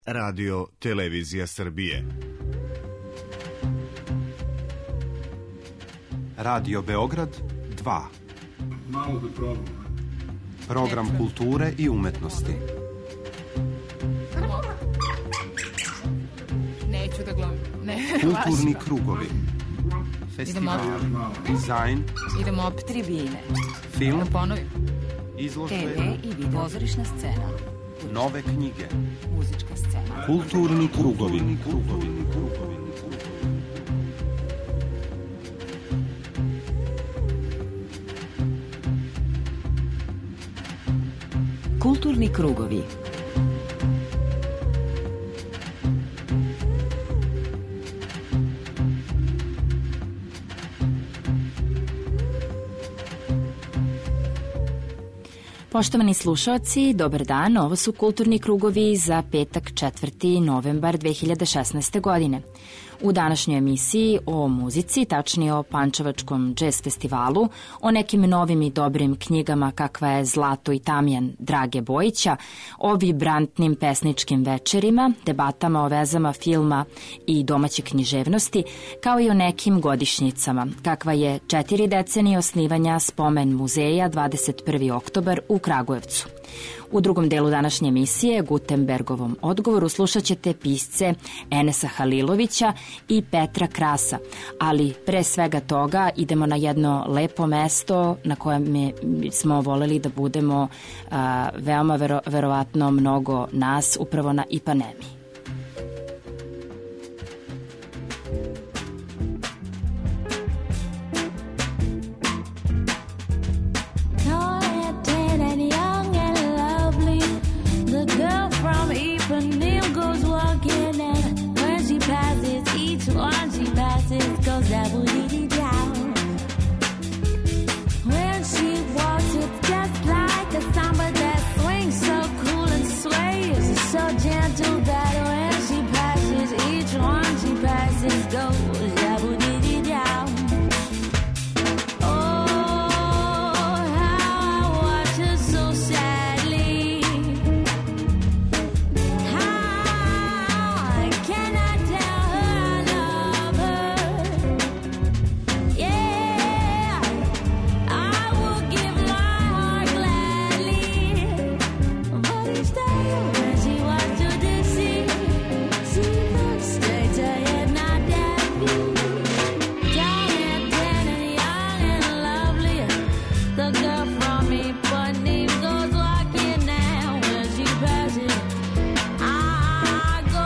Radio Televizija Srbije. Radio Beograd 2. Malo da probam. Program kulture i umetnosti. Neću da gledam. Kulturni krugovi. Festival, dizajn. Idemo opet tribine. Film. Da ponovim. Izložbe. TV i video. Pozorišna scena. Nove knjige. Muzička scena. Kulturni krugovi. Kulturni krugovi. Poštovani slušaoci, dobar dan, ovo su Kulturni krugovi za petak 4. novembar 2016. godine. U današnjoj emisiji o muzici, tačnije o Pančevačkom džez festivalu, o nekim novim i dobrim knjigama kakva je Zlato i Tamjan Drage Bojića, o vibrantnim pesničkim večerima, debatama o vezama filma i domaće književnosti, kao i o nekim godišnjicama, kakva je 4 decenije osnivanja Spomen muzeja 21. oktobar u Kragujevcu. U drugom delu današnje emisije, Gutenbergovom odgovoru, slušat ćete pisce Enesa Halilovića i Petra Krasa, ali pre svega toga idemo na jedno lepo mesto na kojem smo voleli da budemo veoma verovatno mnogo nas, upravo na Ipanemi. Goes that down. When she walks, it's just like a samba that swings so cool and sways so gentle that when she passes, each one she passes goes that down. Oh, how I watch her so sadly. How can I tell her I love her? Yeah, I will give my heart gladly. But each day when she walks to the sea, she looks straight ahead, not at me. Tall and tan and young and lovely, the girl from Ipanema goes walking now. When she passes, I go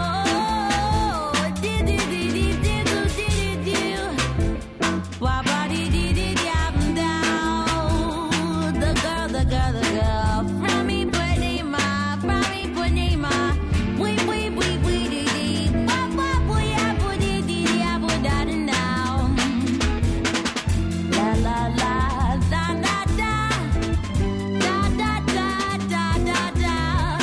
the girl from Ipanema, la la la da da da da da da da da da.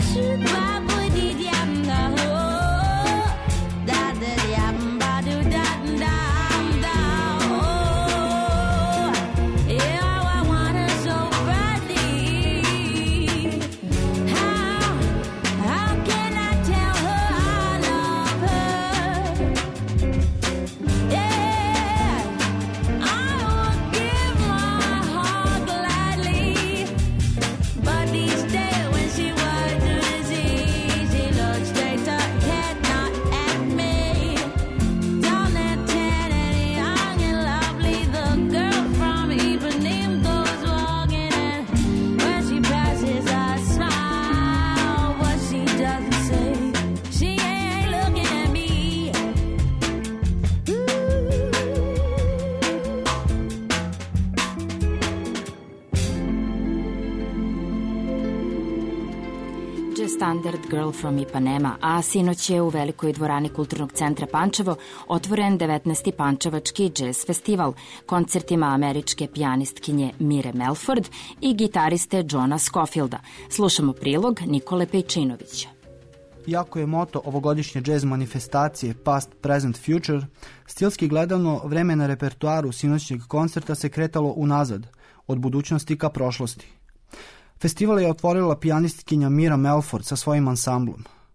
Standard Girl from Ipanema, a sinoć je u velikoj dvorani Kulturnog centra Pančevo otvoren 19. Pančevački džez festival koncertima američke pijanistkinje Mire Melford i gitariste Johna Scofielda. Slušamo prilog Nikole Pejčinovića. Iako je moto ovogodišnje džez manifestacije Past, Present, Future, stilski gledano vreme na repertoaru sinoćnjeg koncerta se kretalo unazad, od budućnosti ka prošlosti. Festival je otvorila pijanistkinja Mira Melford sa svojim ansamblom.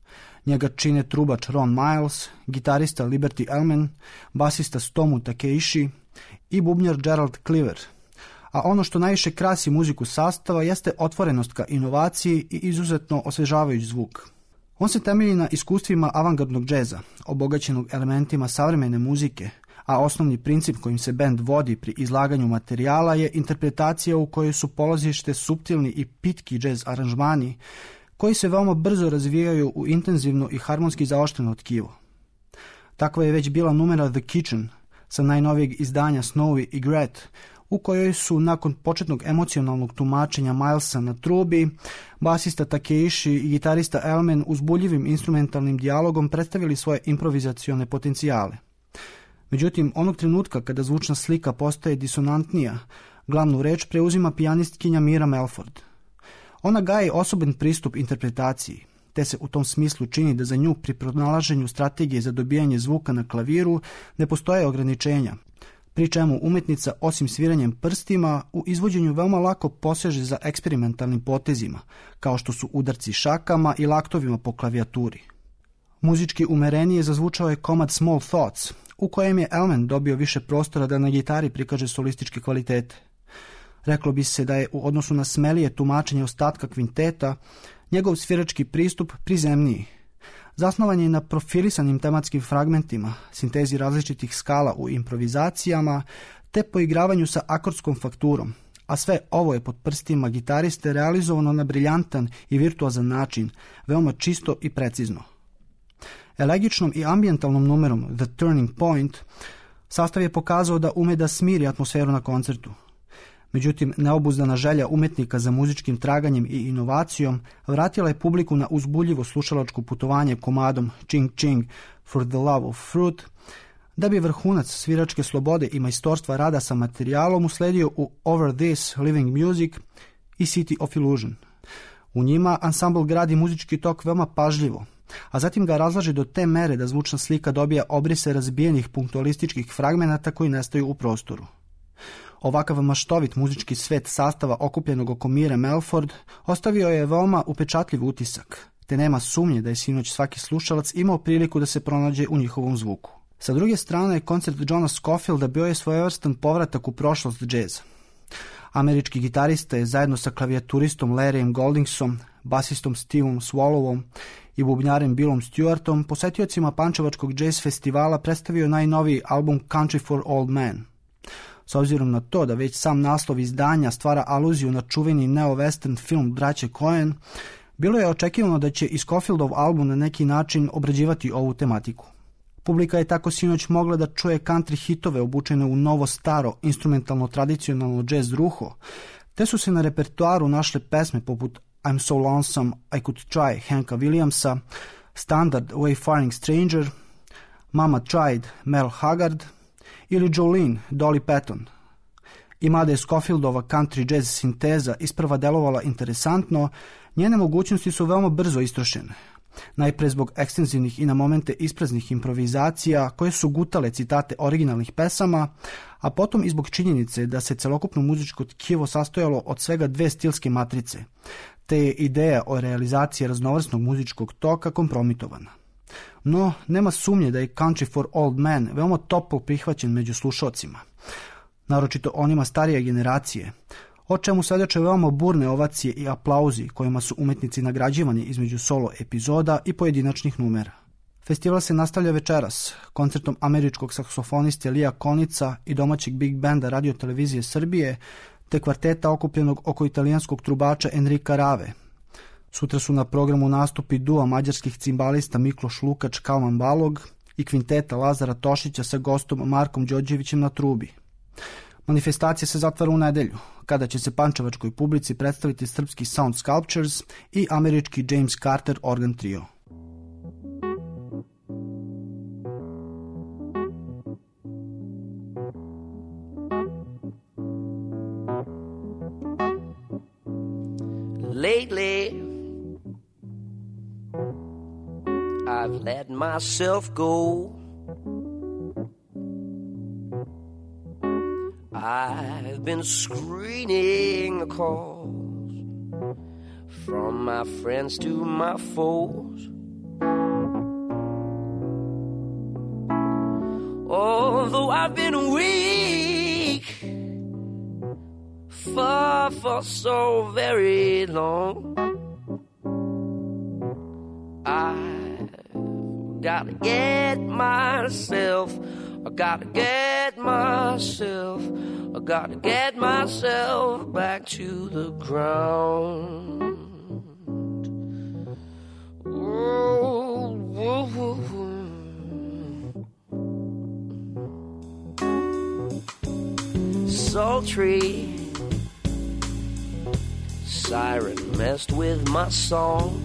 Njega čine trubač Ron Miles, gitarista Liberty Elman, basista Stomu Takeishi i bubnjar Gerald Cleaver. A ono što najviše krasi muziku sastava jeste otvorenost ka inovaciji i izuzetno osvežavajući zvuk. On se temelji na iskustvima avangardnog džeza, obogaćenog elementima savremene muzike, a osnovni princip kojim se bend vodi pri izlaganju materijala je interpretacija u kojoj su polazište suptilni i pitki džez aranžmani, koji se veoma brzo razvijaju u intenzivno i harmonski zaoštreno tkivo. Takva je već bila numera The Kitchen sa najnovijeg izdanja Snowy i Gret, u kojoj su nakon početnog emocionalnog tumačenja Milesa na trubi, basista Takeishi i gitarista Elman uzbuljivim instrumentalnim dijalogom predstavili svoje improvizacione potencijale. Međutim, onog trenutka kada zvučna slika postaje disonantnija, glavnu reč preuzima pijanistkinja Mira Melford. Ona gaji osoben pristup interpretaciji, te se u tom smislu čini da za nju pri pronalaženju strategije za dobijanje zvuka na klaviru ne postoje ograničenja, pri čemu umetnica osim sviranjem prstima u izvođenju veoma lako poseže za eksperimentalnim potezima, kao što su udarci šakama i laktovima po klavijaturi. Muzički umerenije zazvučao je komad Small Thoughts, u kojem je Elman dobio više prostora da na gitari prikaže solističke kvalitete. Reklo bi se da je u odnosu na smelije tumačenje ostatka kvinteta njegov svirački pristup prizemniji. Zasnovan je na profilisanim tematskim fragmentima, sintezi različitih skala u improvizacijama, te poigravanju sa akordskom fakturom, a sve ovo je pod prstima gitariste realizovano na briljantan i virtuozan način, veoma čisto i precizno. Elegičnom i ambijentalnom numerom The Turning Point sastav je pokazao da ume da smiri atmosferu na koncertu. Međutim, neobuzdana želja umetnika za muzičkim traganjem i inovacijom vratila je publiku na uzbuljivo slušalačko putovanje komadom Ching Ching for the Love of Fruit, da bi vrhunac sviračke slobode i majstorstva rada sa materijalom usledio u Over This, Living Music i City of Illusion. U njima ansambl gradi muzički tok veoma pažljivo, a zatim ga razlaže do te mere da zvučna slika dobija obrise razbijenih punktualističkih fragmenata koji nestaju u prostoru. Ovakav maštovit muzički svet sastava okupljenog oko Mire Melford ostavio je veoma upečatljiv utisak, te nema sumnje da je sinoć svaki slušalac imao priliku da se pronađe u njihovom zvuku. Sa druge strane, koncert Johna Scofielda bio je svojevrstan povratak u prošlost džeza. Američki gitarista je zajedno sa klavijaturistom Larryem Goldingsom, basistom Steveom Swallowom i bubnjarem Billom Stewartom posetiocima Pančevačkog jazz festivala predstavio najnoviji album Country for Old Men. S obzirom na to da već sam naslov izdanja stvara aluziju na čuveni neo-western film braće Coen, bilo je očekivano da će i Scofieldov album na neki način obrađivati ovu tematiku. Publika je tako sinoć mogla da čuje country hitove obučene u novo-staro, instrumentalno tradicionalno jazz ruho, te su se na repertoaru našle pesme poput I'm So Lonesome, I Could Try Hanka Williamsa, standard Wayfaring Stranger, Mama Tried, Merle Haggard ili Jolene, Dolly Parton. I mada je Scofieldova country jazz sinteza isprva delovala interesantno, njene mogućnosti su veoma brzo istrošene. Najpre zbog ekstenzivnih i na momente ispraznih improvizacija koje su gutale citate originalnih pesama, a potom i zbog činjenice da se celokupno muzičko tkivo sastojalo od svega dve stilske matrice, te je ideja o realizaciji raznovrsnog muzičkog toka kompromitovana. No, nema sumnje da je Country for Old Men veoma toplo prihvaćen među slušocima, naročito onima starije generacije, o čemu svedoče veoma burne ovacije i aplauzi kojima su umetnici nagrađivani između solo epizoda i pojedinačnih numera. Festival se nastavlja večeras koncertom američkog saksofoniste Lija Konica i domaćeg big benda Radio televizije Srbije, te kvarteta okupljenog oko italijanskog trubača Enrika Rave. Sutra su na programu nastupi dua mađarskih cimbalista Mikloš Lukač Kalman Balog i kvinteta Lazara Tošića sa gostom Markom Đorđevićem na trubi. Manifestacija se zatvara u nedelju, kada će se pančevačkoj publici predstaviti srpski Sound Sculptures i američki James Carter organ trio. Lately, I've let myself go. I've been screening the calls from my friends to my foes. although I've been weak for so very long, I've gotta get myself, I gotta get myself, I gotta get myself back to the ground. Ooh, ooh, ooh, ooh. Sultry siren messed with my song.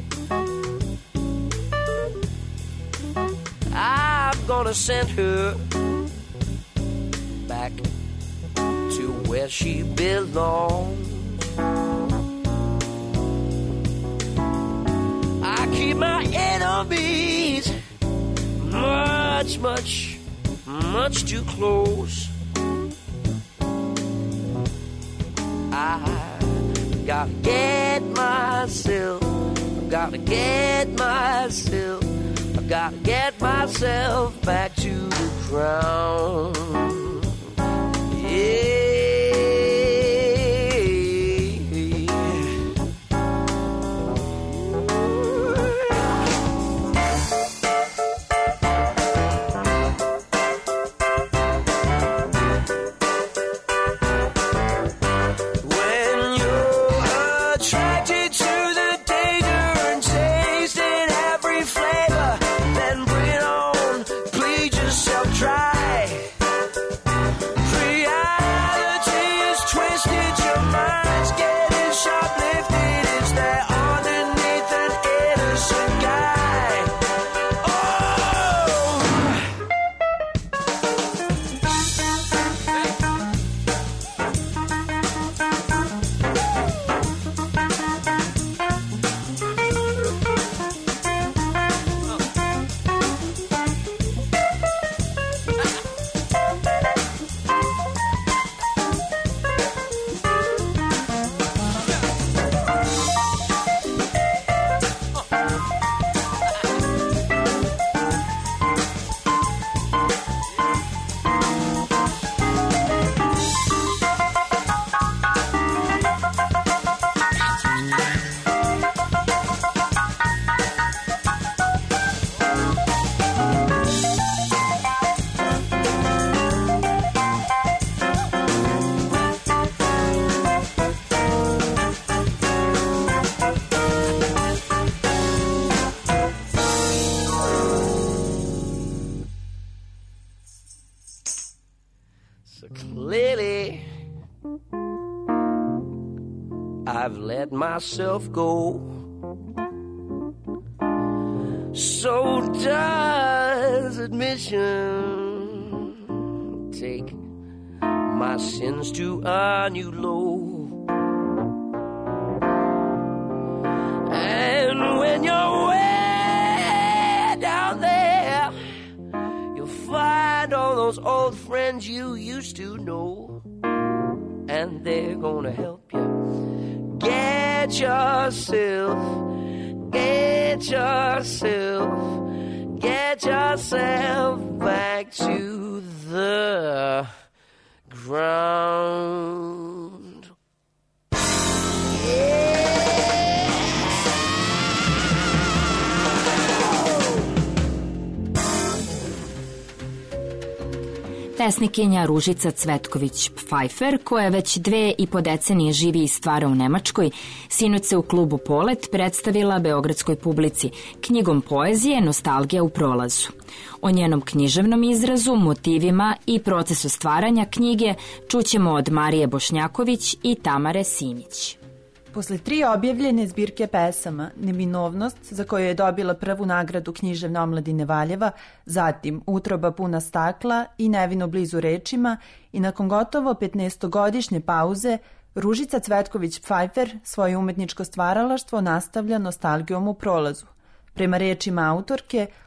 I'm gonna send her back to where she belongs. I keep my enemies much, much, much too close. I gotta get myself, I gotta get myself, I gotta get myself back to the ground. Yeah. Clearly, I've let myself go. So does admission take my sins to a new low. And when you're way down there, you'll find all those old friends you used to know, and they're gonna help you get yourself back to the ground. Yeah. Pesnikinja Ružica Cvetković-Pfeiffer, koja već 2,5 decenije živi i stvara u Nemačkoj, sinoć se u klubu Polet predstavila beogradskoj publici knjigom poezije Nostalgija u prolazu. O njenom književnom izrazu, motivima i procesu stvaranja knjige čućemo od Marije Bošnjaković i Tamare Simić. Posle 3 objavljene zbirke pesama, Neminovnost, za koju je dobila prvu nagradu književne omladine Valjeva, zatim Utroba puna stakla i Nevino blizu rečima, i nakon gotovo 15-godišnje pauze, Ružica Cvetković-Pfeiffer svoje umetničko stvaralaštvo nastavlja Nostalgijom u prolazu. Prema rečima autorke,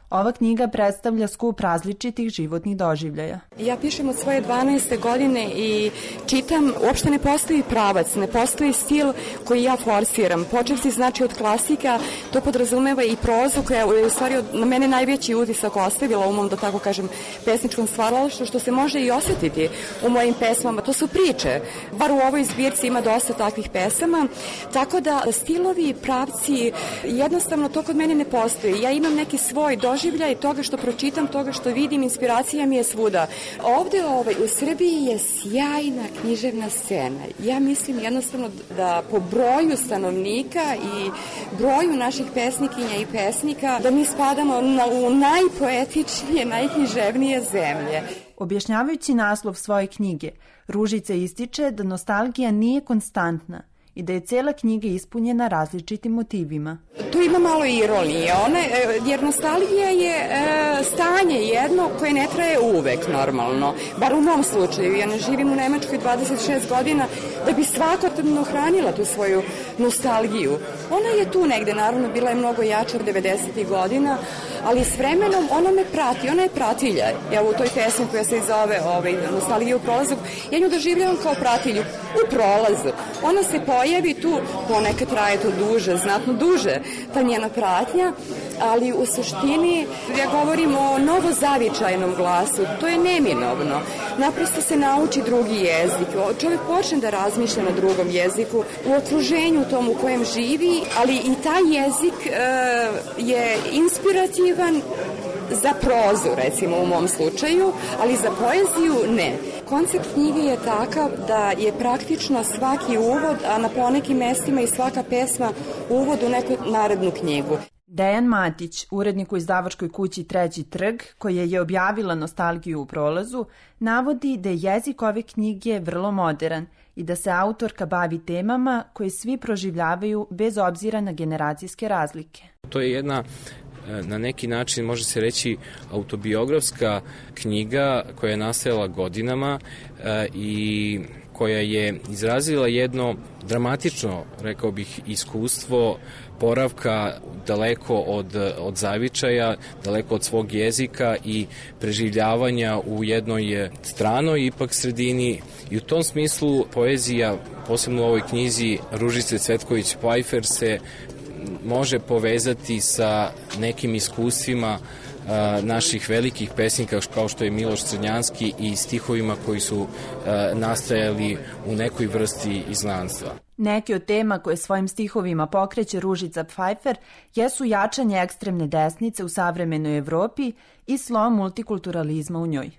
Ova knjiga predstavlja skup različitih životnih doživljaja. Ja pišem od svoje 12. godine i čitam, uopšte ne postoji pravac, ne postoji stil koji ja forsiram. Počevši znači od klasika, to podrazumeva i prozu koja je u stvari na mene najveći utisak ostavila u mom, da tako kažem, pesničkom stvaralaštvu, što se može i osetiti u mojim pesmama. To su priče. Bar u ovoj zbirci ima dosta takvih pesama, tako da stilovi, pravci, jednostavno to kod mene ne postoji. Ja imam neki svoj doživljaj toga što pročitam, toga što vidim, inspiracija mi je svuda. Ovde u Srbiji je sjajna književna scena. Ja mislim jednostavno da po broju stanovnika i broju naših pesnikinja i pesnika da mi spadamo u najpoetičnije, najknjiževnije zemlje. Objašnjavajući naslov svoje knjige, Ružica ističe da nostalgija nije konstantna i da je cela knjiga ispunjena različitim motivima. Tu ima malo ironije, jer nostalgija je stanje jedno koje ne traje uvek normalno, bar u mom slučaju. Ja ne živim u Nemačkoj 26 godina da bi svakodnevno hranila tu svoju nostalgiju. Ona je tu negde, naravno, bila je mnogo jača 90. godina, ali s vremenom ona me prati, ona je pratilja. Evo u toj pesmi koja se zove Nostalgija u prolazu, ja nju doživljavam kao pratilju u prolazu. Ona se pojavi tu, ponekad traje to duže, znatno duže, ta njena pratnja, ali u suštini ja govorim o novozavičajnom glasu, to je neminovno. Naprosto se nauči drugi jezik, čovjek počne da razmišlja na drugom jeziku, u okruženju tom u kojem živi, ali i taj jezik je inspirativan za prozu, recimo u mom slučaju, ali za poeziju ne. Koncept knjige je takav da je praktično svaki uvod, a na ponekim mestima i svaka pesma uvod u neku narednu knjigu. Dejan Matić, urednik u izdavačkoj kući Treći trg, koja je objavila Nostalgiju u prolazu, navodi da je jezik ove knjige vrlo modern i da se autorka bavi temama koje svi proživljavaju bez obzira na generacijske razlike. To je jedna, na neki način može se reći, autobiografska knjiga koja je nastajala godinama i koja je izrazila jedno dramatično, rekao bih, iskustvo boravka daleko od zavičaja, daleko od svog jezika i preživljavanja u jednoj stranoj ipak sredini. I u tom smislu poezija, posebno u ovoj knjizi Ružice Cvetković-Pfeiffer, se može povezati sa nekim iskustvima naših velikih pesnika kao što je Miloš Crnjanski i stihovima koji su nastajali u nekoj vrsti izgnanstva. Neke od tema koje svojim stihovima pokreće Ružica Pfeiffer jesu jačanje ekstremne desnice u savremenoj Evropi i slom multikulturalizma u njoj.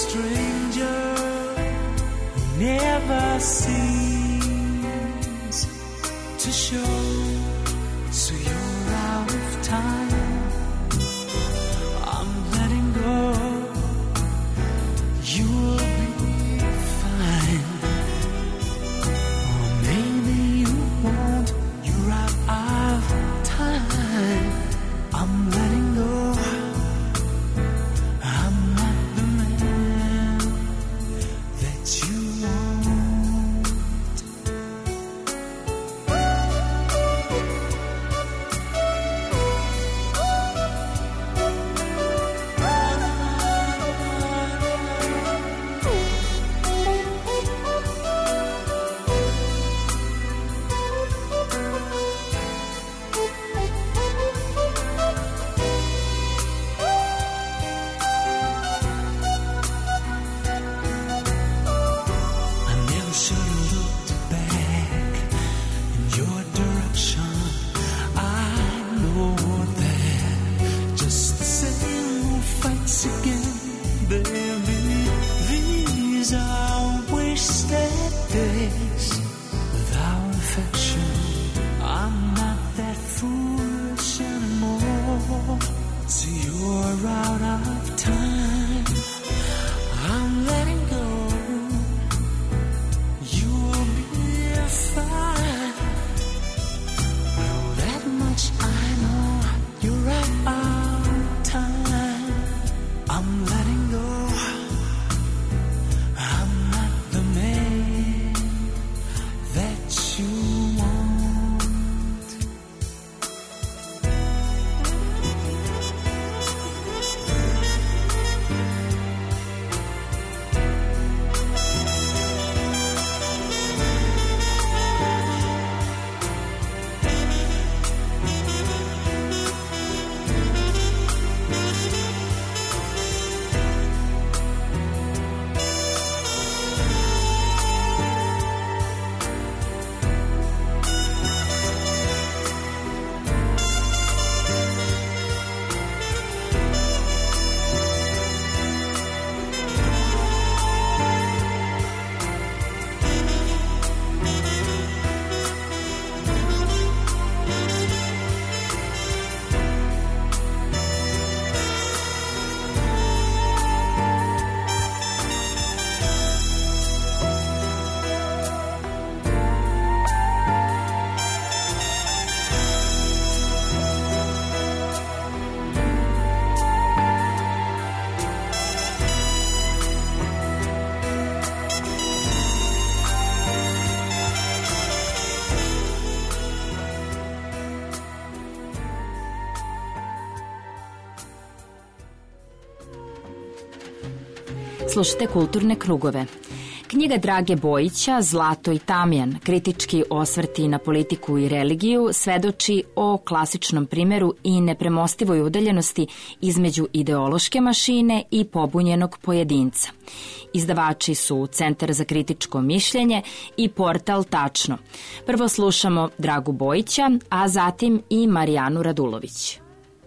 stranger who never seems to show. So you're out of time. I'm letting go. You'll be fine. Or maybe you won't. You're out of time. I'm letting go. I'm not the man that you want. I never should have looked back in your direction. I know that just the same old fights again, baby. These are wasted days without affection. I'm not that foolish anymore. So you're out of time. I'm letting go. You'll be fine. Well, that much I know. You're out of time. I'm letting go. I'm not the man that you want. Slušajte Kulturne krugove. Knjiga Drage Bojića Zlato i tamjan, kritički osvrti na politiku i religiju, svedoči o klasičnom primeru i nepremostivoj udaljenosti između ideološke mašine i pobunjenog pojedinca. Izdavači su Centar za kritičko mišljenje i portal Tačno. Prvo slušamo Dragu Bojića, a zatim i Marijanu Radulović.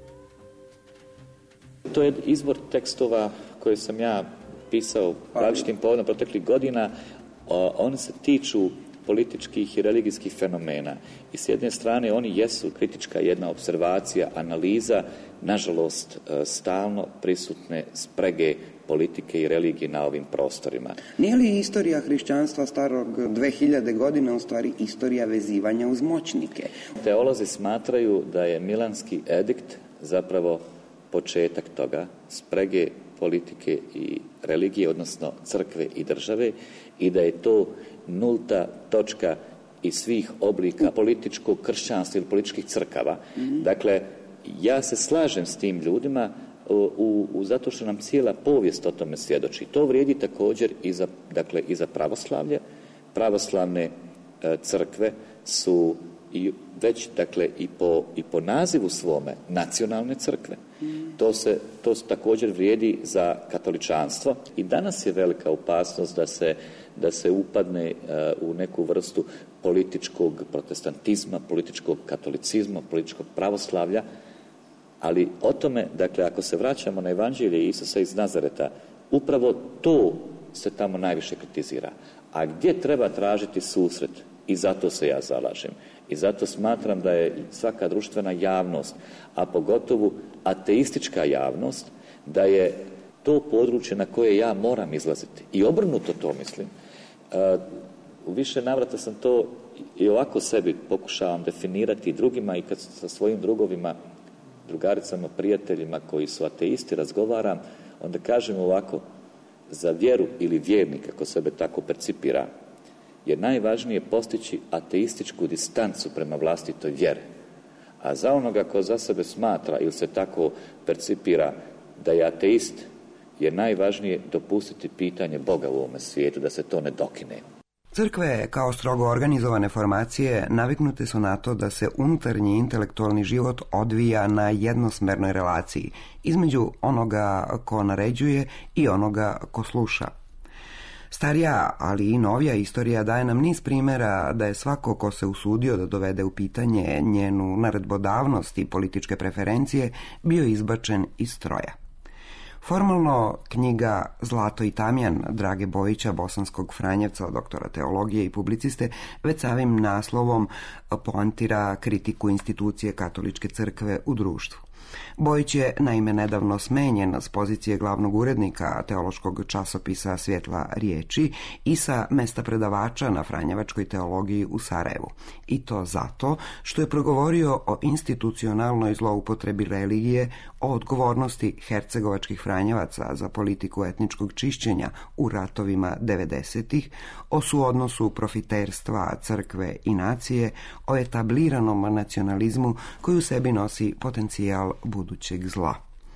To je izvor tekstova koje sam ja pisao različitim povodom proteklih godina. Oni se tiču političkih i religijskih fenomena. I s jedne strane oni jesu kritička jedna observacija, analiza, nažalost stalno prisutne sprege politike i religije na ovim prostorima. Nije li istorija hrišćanstva starog 2000 godina u stvari istorija vezivanja uz moćnike? Teolozi smatraju da je Milanski edikt zapravo početak toga, sprege politike i religije, odnosno crkve i države, i da je to nulta točka iz svih oblika političkog kršćanstva ili političkih crkava. Dakle, ja se slažem s tim ljudima zato što nam cijela povijest o tome svjedoči. To vrijedi također i za pravoslavlje. Pravoslavne crkve su već i po nazivu svome nacionalne crkve. To također vrijedi za katoličanstvo i danas je velika opasnost da se upadne u neku vrstu političkog protestantizma, političkog katolicizma, političkog pravoslavlja, ali o tome, dakle, ako se vraćamo na evanđelje Isusa iz Nazareta, upravo to se tamo najviše kritizira. A gdje treba tražiti susret? I zato se ja zalažem. I zato smatram da je svaka društvena javnost, a pogotovo ateistička javnost, da je to područje na koje ja moram izlaziti. I obrnuto to mislim. U više navrata sam to i ovako sebi pokušavam definirati i drugima, i kad sa svojim drugovima, drugaricama, prijateljima koji su ateisti razgovaram, onda kažem ovako: za vjeru ili vjernik, ako sebe tako percipira, je najvažnije postići ateističku distancu prema vlastitoj vjeri. A za onoga ko za sebe smatra ili se tako percipira da je ateist, je najvažnije dopustiti pitanje Boga u ovome svijetu, da se to ne dokine. Crkve, kao strogo organizovane formacije, naviknute su na to da se unutarnji intelektualni život odvija na jednosmernoj relaciji između onoga ko naređuje i onoga ko sluša. Starija, ali i novija istorija daje nam niz primjera da je svako ko se usudio da dovede u pitanje njenu naredbodavnost i političke preferencije bio izbačen iz stroja. Formalno, knjiga Zlato i tamjan Drage Bojića, bosanskog franjevca, doktora teologije i publiciste, već samim naslovom poantira kritiku institucije katoličke crkve u društvu. Bojić je naime nedavno smenjen s pozicije glavnog urednika teološkog časopisa Svjetla riječi i sa mesta predavača na franjevačkoj teologiji u Sarajevu. I to zato što je progovorio o institucionalnoj zloupotrebi religije, o odgovornosti hercegovačkih franjevaca za politiku etničkog čišćenja u ratovima 90-ih, o suodnosu profiterstva crkve i nacije, o etabliranom nacionalizmu koji u sebi nosi potencijal budućeg zla.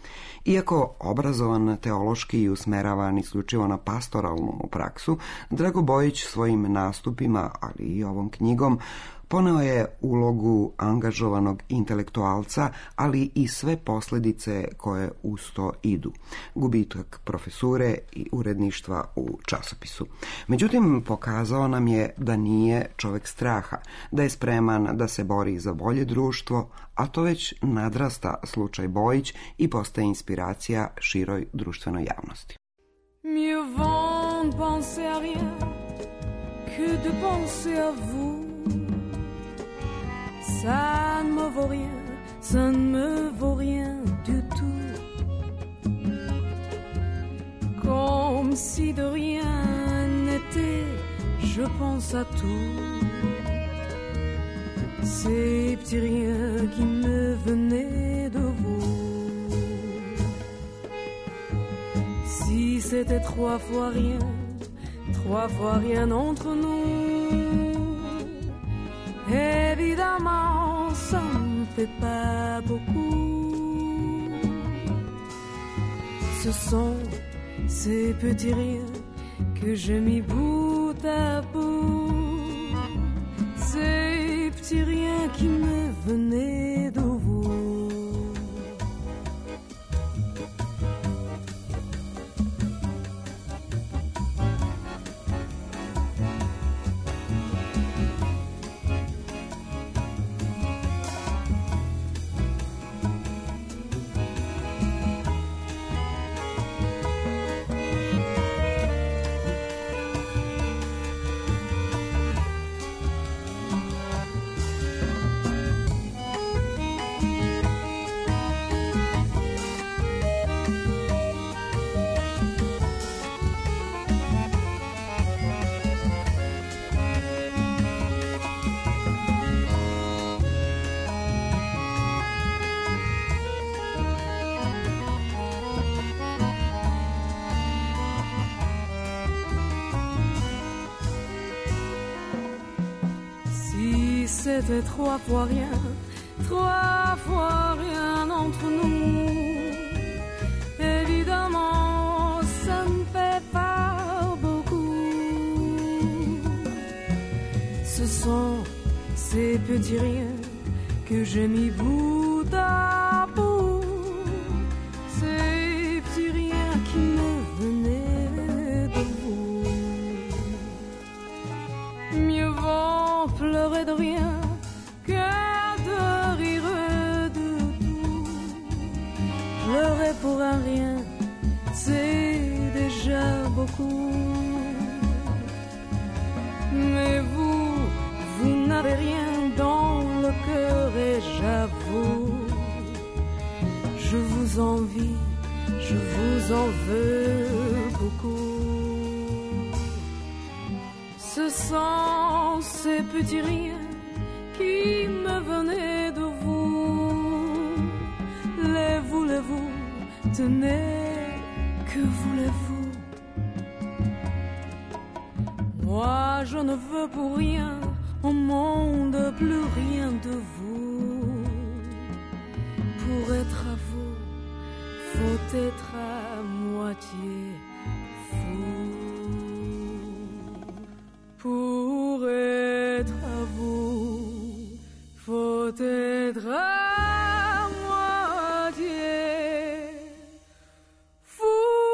Iako obrazovan teološki i usmeravan isključivo na pastoralnu praksu, Drago Bojić svojim nastupima, ali i ovom knjigom, poneo je ulogu angažovanog intelektualca, ali i sve posljedice koje uz to idu. Gubitak profesure i uredništva u časopisu. Međutim, pokazao nam je da nije čovjek straha, da je spreman da se bori za bolje društvo, a to već nadrasta slučaj Bojić i postaje inspiracija široj društvenoj javnosti. Mieux vaut penser à rien que de penser à vous. Ça ne me vaut rien, ça ne me vaut rien du tout. Comme si de rien n'était, je pense à tout. Ces petits riens qui me venaient de vous. Si c'était trois fois rien entre nous, évidemment ça ne fait pas beaucoup. Ce sont ces petits riens que j'ai mis bout à bout, ces petits riens qui me venaient de vous. C'était trois fois rien entre nous. Évidemment, ça ne fait pas beaucoup. Ce sont ces petits riens que j'ai mis bout à bout, ces petits riens qui me venaient de vous. Mieux vaut pleurer de rien que de rire de tout. Pleurer pour un rien, c'est déjà beaucoup. Mais vous n'avez rien dans le cœur et j'avoue, je vous envie, je vous en veux beaucoup. Ce sont ces petits riens qui me venaient de vous. Voulez-vous, tenez, que voulez-vous? Moi je ne veux pour rien au monde, plus rien de vous. Pour être à vous, faut être à moitié fou. Pour être à vous, faut être à moitié fou.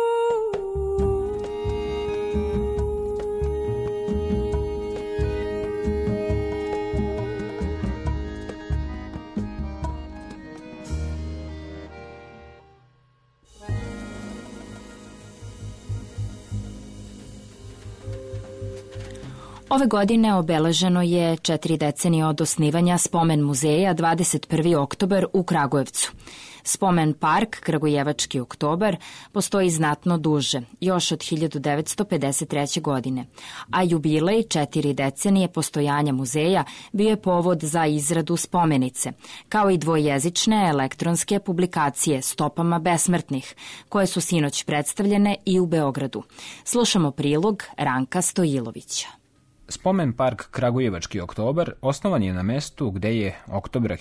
Ove godine obeleženo je 4 decenije od osnivanja Spomen muzeja 21. oktobar u Kragujevcu. Spomen park Kragujevački oktobar postoji znatno duže, još od 1953. godine, a jubilej 4 decenije postojanja muzeja bio je povod za izradu spomenice, kao i dvojezične elektronske publikacije Stopama besmrtnih, koje su sinoć predstavljene i u Beogradu. Slušamo prilog Ranka Stojilovića. Spomen park Kragujevački oktobar osnovan je na mestu gde je oktobra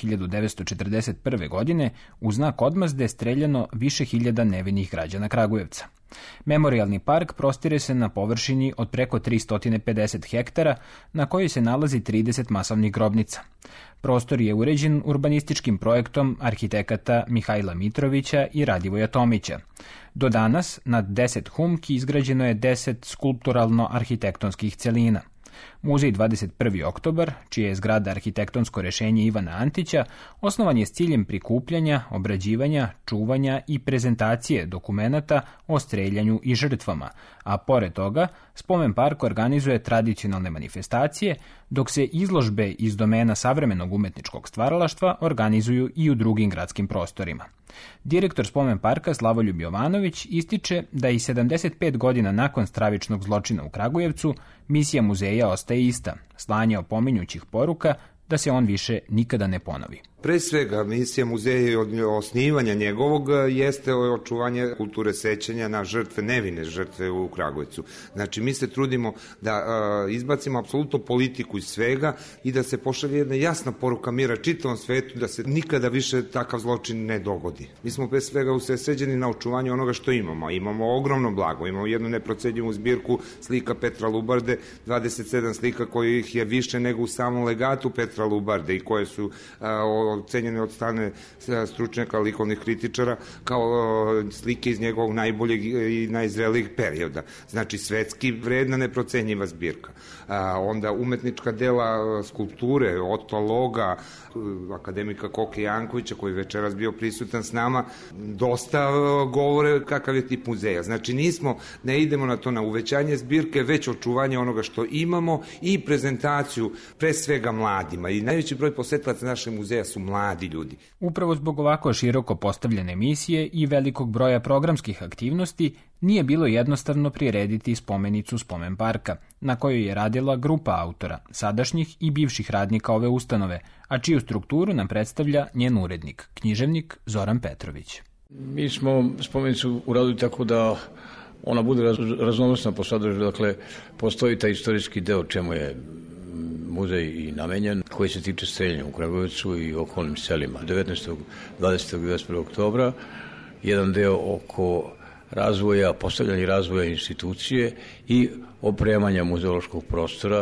1941. godine u znak odmazde streljano više hiljada nevinih građana Kragujevca. Memorijalni park prostire se na površini od preko 350 hektara na kojoj se nalazi 30 masovnih grobnica. Prostor je uređen urbanističkim projektom arhitekata Mihajla Mitrovića i Radivoja Tomića. Do danas nad 10 humki izgrađeno je 10 skulpturalno-arhitektonskih celina. Muzej 21. oktobar, čije je zgrada arhitektonsko rešenje Ivana Antića, osnovan je s ciljem prikupljanja, obrađivanja, čuvanja i prezentacije dokumenata o streljanju i žrtvama, a pored toga Spomen park organizuje tradicionalne manifestacije, dok se izložbe iz domena savremenog umetničkog stvaralaštva organizuju i u drugim gradskim prostorima. Direktor Spomen parka Slavoljub Jovanović ističe da i 75 godina nakon stravičnog zločina u Kragujevcu misija muzeja ostaje ista, slanje opominjućih poruka da se on više nikada ne ponovi. Pre svega, misija muzeja i osnivanja njegovog jeste očuvanje kulture sećanja na žrtve, nevine žrtve u Kragujevcu. Znači, mi se trudimo da izbacimo apsolutno politiku iz svega i da se pošalje jedna jasna poruka mira čitavom svetu, da se nikada više takav zločin ne dogodi. Mi smo pre svega usredsređeni na očuvanju onoga što imamo. Imamo ogromno blago, imamo jednu neprocenjivu zbirku slika Petra Lubarde, 27 slika kojih je više nego u samom legatu Petra Lubarde i koje su ocenjene od strane stručnjaka, likovnih kritičara kao slike iz njegovog najboljeg i najzrelijeg perioda. Znači, svetski vredna, neprocenjiva zbirka. Onda umetnička dela skulpture, Oto Loga, akademika Koke Jankovića, koji večeras bio prisutan s nama, dosta govore kakav je tip muzeja. Znači, ne idemo na to na uvećanje zbirke, već očuvanje onoga što imamo i prezentaciju pre svega mladima. I najveći broj posetilaca našeg muzeja su mladi ljudi. Upravo zbog ovako široko postavljene emisije i velikog broja programskih aktivnosti nije bilo jednostavno prirediti spomenicu Spomen parka, na kojoj je radila grupa autora, sadašnjih i bivših radnika ove ustanove, a čiju strukturu nam predstavlja njen urednik, književnik Zoran Petrović. Mi smo spomenicu uradili tako da ona bude raznovrsna po sadržaju, dakle, postoji taj istorijski deo čemu je muzej i namenjen, koji se tiče streljanja u Kragujevcu i okolnim selima. 19. 20. i 21. oktobra, jedan deo oko razvoja, postavljanja razvoja institucije i opremanja muzeološkog prostora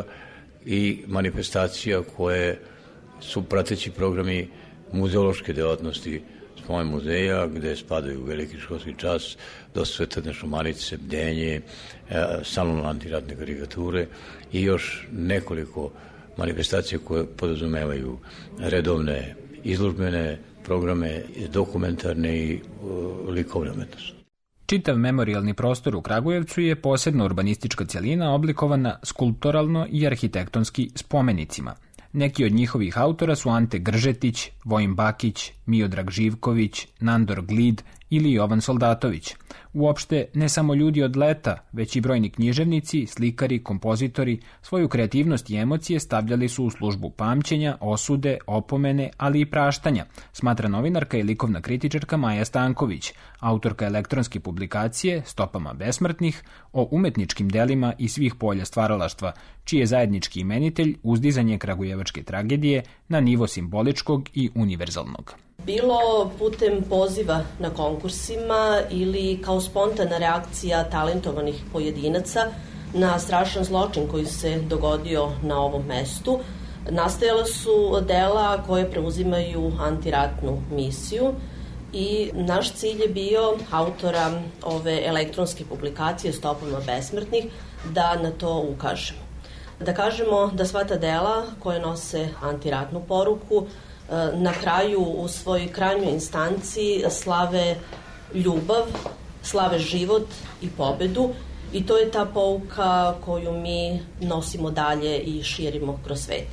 i manifestacija koje su prateći programi muzeološke delatnosti Spomen muzeja, gde spadaju veliki školski čas, dosvetane šumarice, bdenje, salon antiratne karikature i još nekoliko manifestacije koje podrazumevaju redovne izložbene programe, dokumentarne i likovne umetnosti. Čitav memorijalni prostor u Kragujevcu je posebna urbanistička cjelina oblikovana skulptoralno i arhitektonski spomenicima. Neki od njihovih autora su Ante Gržetić, Vojin Bakić, Miodrag Živković, Nandor Glid ili Jovan Soldatović. Uopšte, ne samo ljudi od leta, već i brojni književnici, slikari, kompozitori, svoju kreativnost i emocije stavljali su u službu pamćenja, osude, opomene, ali i praštanja, smatra novinarka i likovna kritičarka Maja Stanković, autorka elektronske publikacije Stopama besmrtnih o umetničkim delima i svih polja stvaralaštva, čiji je zajednički imenitelj uzdizanje kragujevačke tragedije na nivo simboličkog i univerzalnog. Bilo putem poziva na konkursima ili kao spontana reakcija talentovanih pojedinaca na strašan zločin koji se dogodio na ovom mestu, nastajala su dela koje preuzimaju antiratnu misiju i naš cilj je bio autora ove elektronske publikacije Stopama besmrtnih da na to ukažemo. Da kažemo da sva ta dela koje nose antiratnu poruku na kraju u svojoj krajnjoj instanci slave ljubav, slave život i pobedu i to je ta pouka koju mi nosimo dalje i širimo kroz svet.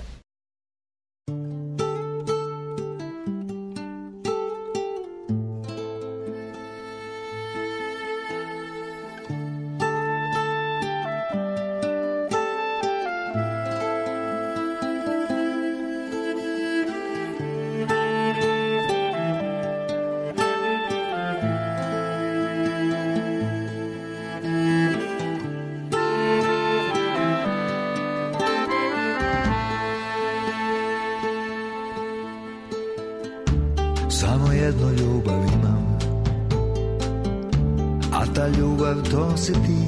Samo jednu ljubav imam, a ta ljubav to si ti.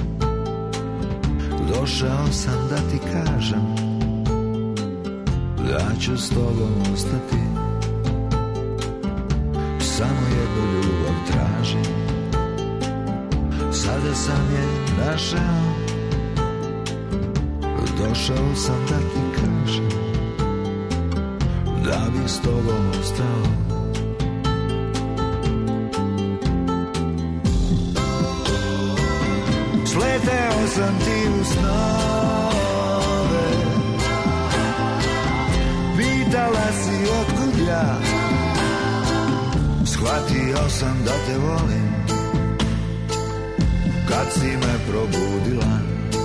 Došao sam da ti kažem da ću s tobom ostati. Samo jednu ljubav tražim, sada sam je našao. Došao sam da ti kažem da bi s tobom ostao. Sleteo sam ti u snove, pitala si otkud ja, shvatio sam da te volim kad si me probudila.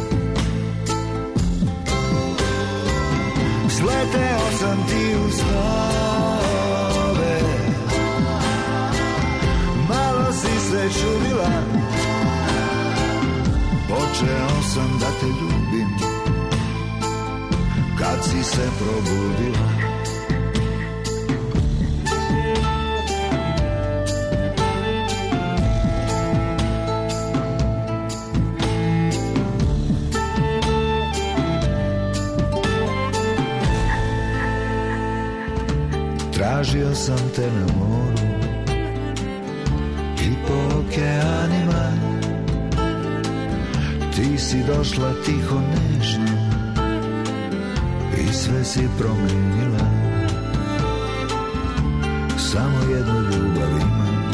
Sleteo sam ti u snove, malo si se čudila. Počeo sam da te ljubim kad si se probudila. Tražio sam te na moru i po okeanima. Ti si došla tiho nežno i sve si promenila. Samo jednu ljubav imam,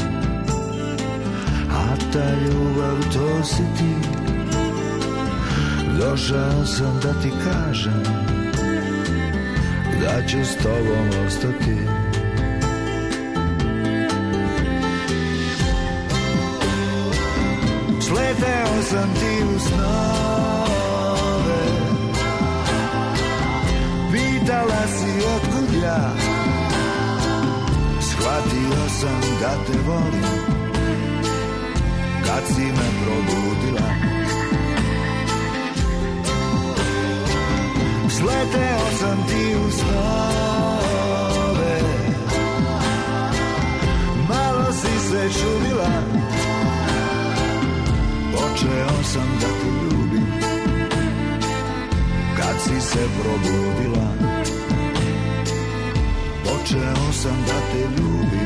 a ta ljubav to si ti. Došao sam da ti kažem da ću s tobom ostati. Sleteo sam ti u snove, pitala si otkud ja, shvatio sam da te volim kad si me probudila. Sleteo sam ti u snove, malo si se čudila. Počeo sam da te ljubim kad si se probudila. Počeo sam da te ljubim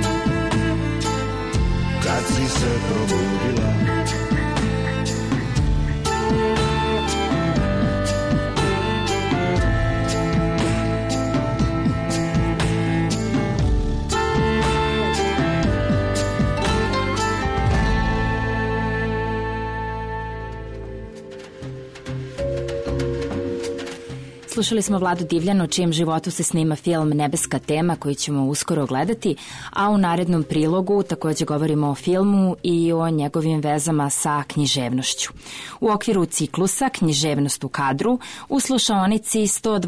kad si se probudila. Slušali smo Vladu Divljanu, o čijem životu se snima film Nebeska tema, koji ćemo uskoro gledati, a u narednom prilogu također govorimo o filmu i o njegovim vezama sa književnošću. U okviru ciklusa Književnost u kadru, u slušaonici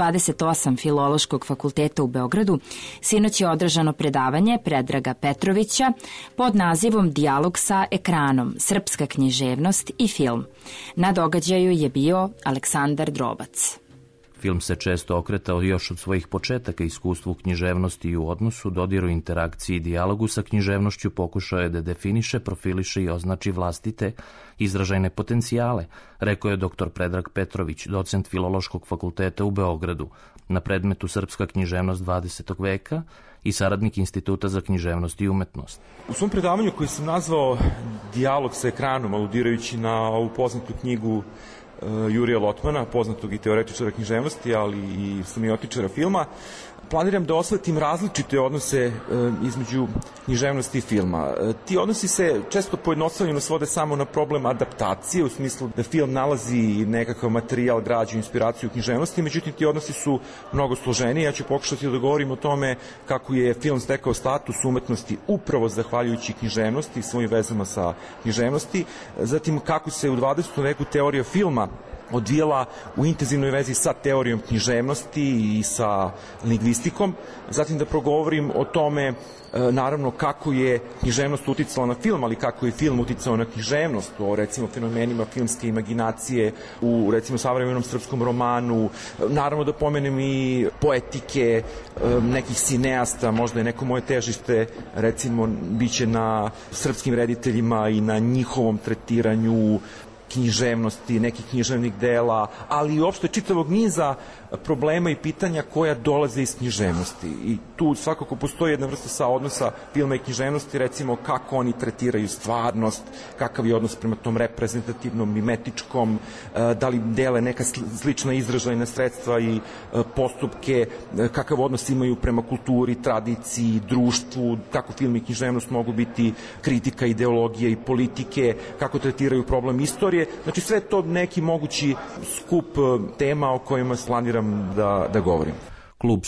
128 Filološkog fakulteta u Beogradu, sinoć je održano predavanje Predraga Petrovića pod nazivom Dijalog sa ekranom, srpska književnost i film. Na događaju je bio Aleksandar Drobac. Film se često okretao još od svojih početaka iskustvu književnosti i u odnosu, dodiru, interakciji i dijalogu sa književnošću pokušao je da definiše, profiliše i označi vlastite izražajne potencijale, rekao je dr. Predrag Petrović, docent Filološkog fakulteta u Beogradu, na predmetu Srpska književnost 20. veka i saradnik Instituta za književnost i umetnost. U svom predavanju koji sam nazvao Dijalog sa ekranom, aludirajući na ovu poznatu knjigu Jurija Lotmana, poznatog i teoretičara književnosti, ali i semiotičara filma, planiram da osvetim različite odnose između književnosti i filma. Ti odnosi se često pojednostavljeno svode samo na problem adaptacije, u smislu da film nalazi nekakav materijal, građu, inspiraciju u književnosti, međutim ti odnosi su mnogo složeniji. Ja ću pokušati da govorim o tome kako je film stekao status umetnosti upravo zahvaljujući književnosti i svojim vezama sa književnosti, zatim kako se u 20. veku teorija filma odvijela u intenzivnoj vezi sa teorijom književnosti i sa lingvistikom, zatim da progovorim o tome naravno kako je književnost uticala na film, ali kako je film uticao na književnost, o recimo fenomenima filmske imaginacije u recimo savremenom srpskom romanu, naravno da pomenem i poetike nekih cineasta, možda je neko moje težište recimo biće na srpskim rediteljima i na njihovom tretiranju književnosti, nekih književnih dela, ali i uopšte čitavog niza problema i pitanja koja dolaze iz književnosti. I tu svakako postoji jedna vrsta saodnosa filma i književnosti, recimo kako oni tretiraju stvarnost, kakav je odnos prema tom reprezentativnom, mimetičkom, da li dele neka slična izražajna sredstva i postupke, kakav odnos imaju prema kulturi, tradiciji, društvu, kako film i književnost mogu biti kritika ideologije i politike, kako tretiraju problem istorije. Znači sve to neki mogući skup tema o kojima planiram da govorim. Klub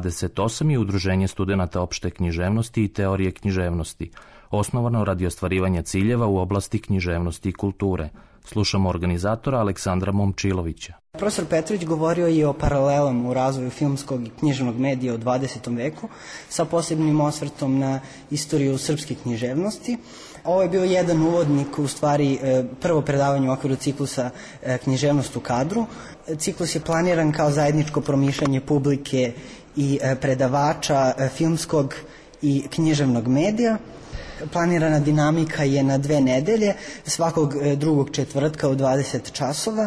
128 je udruženje studenata opšte književnosti i teorije književnosti, osnovano radi ostvarivanja ciljeva u oblasti književnosti i kulture. Slušamo organizatora Aleksandra Momčilovića. Profesor Petrović govorio je o paralelama u razvoju filmskog i književnog medija u 20. veku sa posebnim osvrtom na istoriju srpske književnosti. Ovo je bio jedan uvodnik, u stvari prvo predavanje u okviru ciklusa Književnost u kadru. Ciklus je planiran kao zajedničko promišljanje publike i predavača filmskog i književnog medija. Planirana dinamika je na 2 nedelje, svakog drugog četvrtka u 20 časova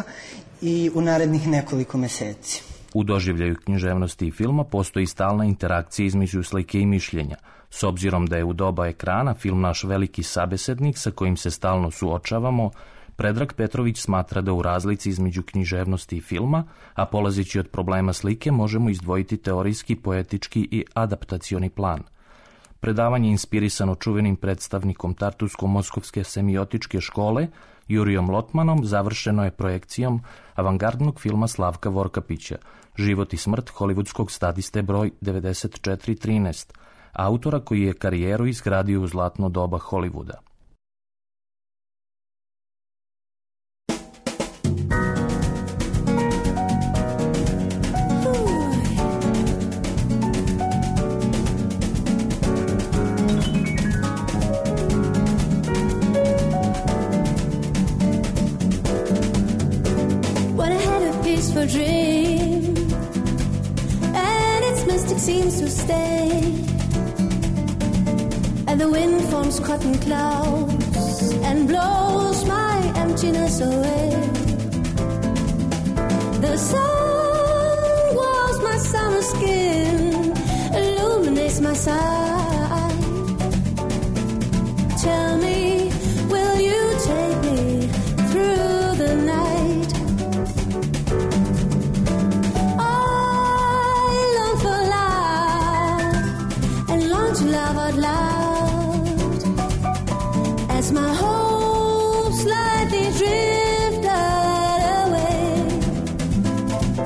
i u narednih nekoliko meseci. U doživljaju književnosti i filma postoji stalna interakcija između slike i mišljenja. S obzirom da je u doba ekrana film naš veliki sabesednik sa kojim se stalno suočavamo, Predrag Petrović smatra da u razlici između književnosti i filma, a polazeći od problema slike, možemo izdvojiti teorijski, poetički i adaptacioni plan. Predavanje je inspirisano čuvenim predstavnikom Tartusko-Moskovske semiotičke škole, Jurijom Lotmanom, završeno je projekcijom avangardnog filma Slavka Vorkapića, Život i smrt hollywoodskog stadiste broj 9413, autora koji je karijeru izgradio u zlatno doba Hollywooda. A dream, and its mystic seems to stay, and the wind forms cotton clouds and blows my emptiness away. The sun warms my summer skin, illuminates my sight. Tell me, will you take me through the night? Love out loud as my hopes slightly drift away.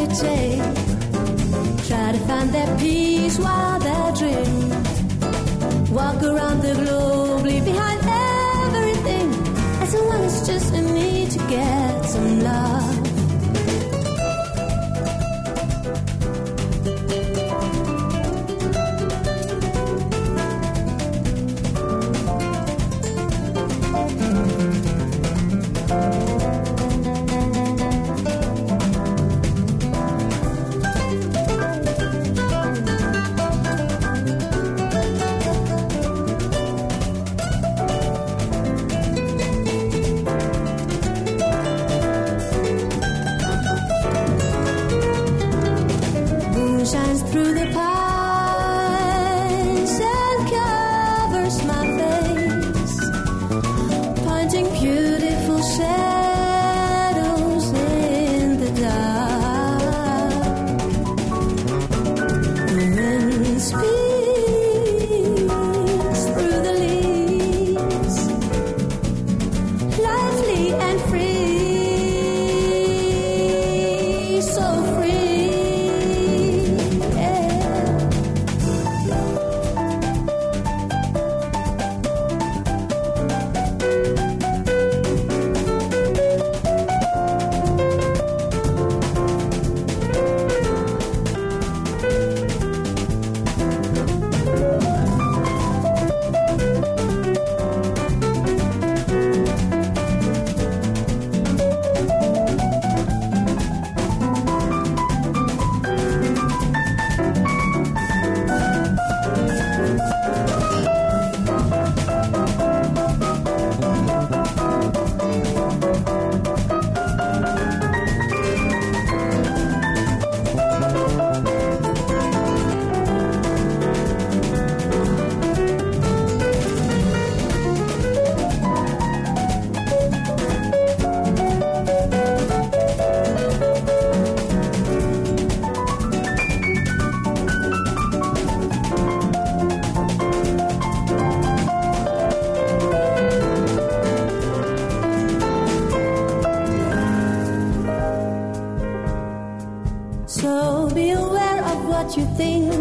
meditate, try to find their peace while they dream. Walk around the globe, leave behind everything, as long as just a need to get some love. Shines through the pines and covers my face, pointing beautiful shadows in the dark. The wind speaks through the leaves, lively and free, so free. So be aware of what you think,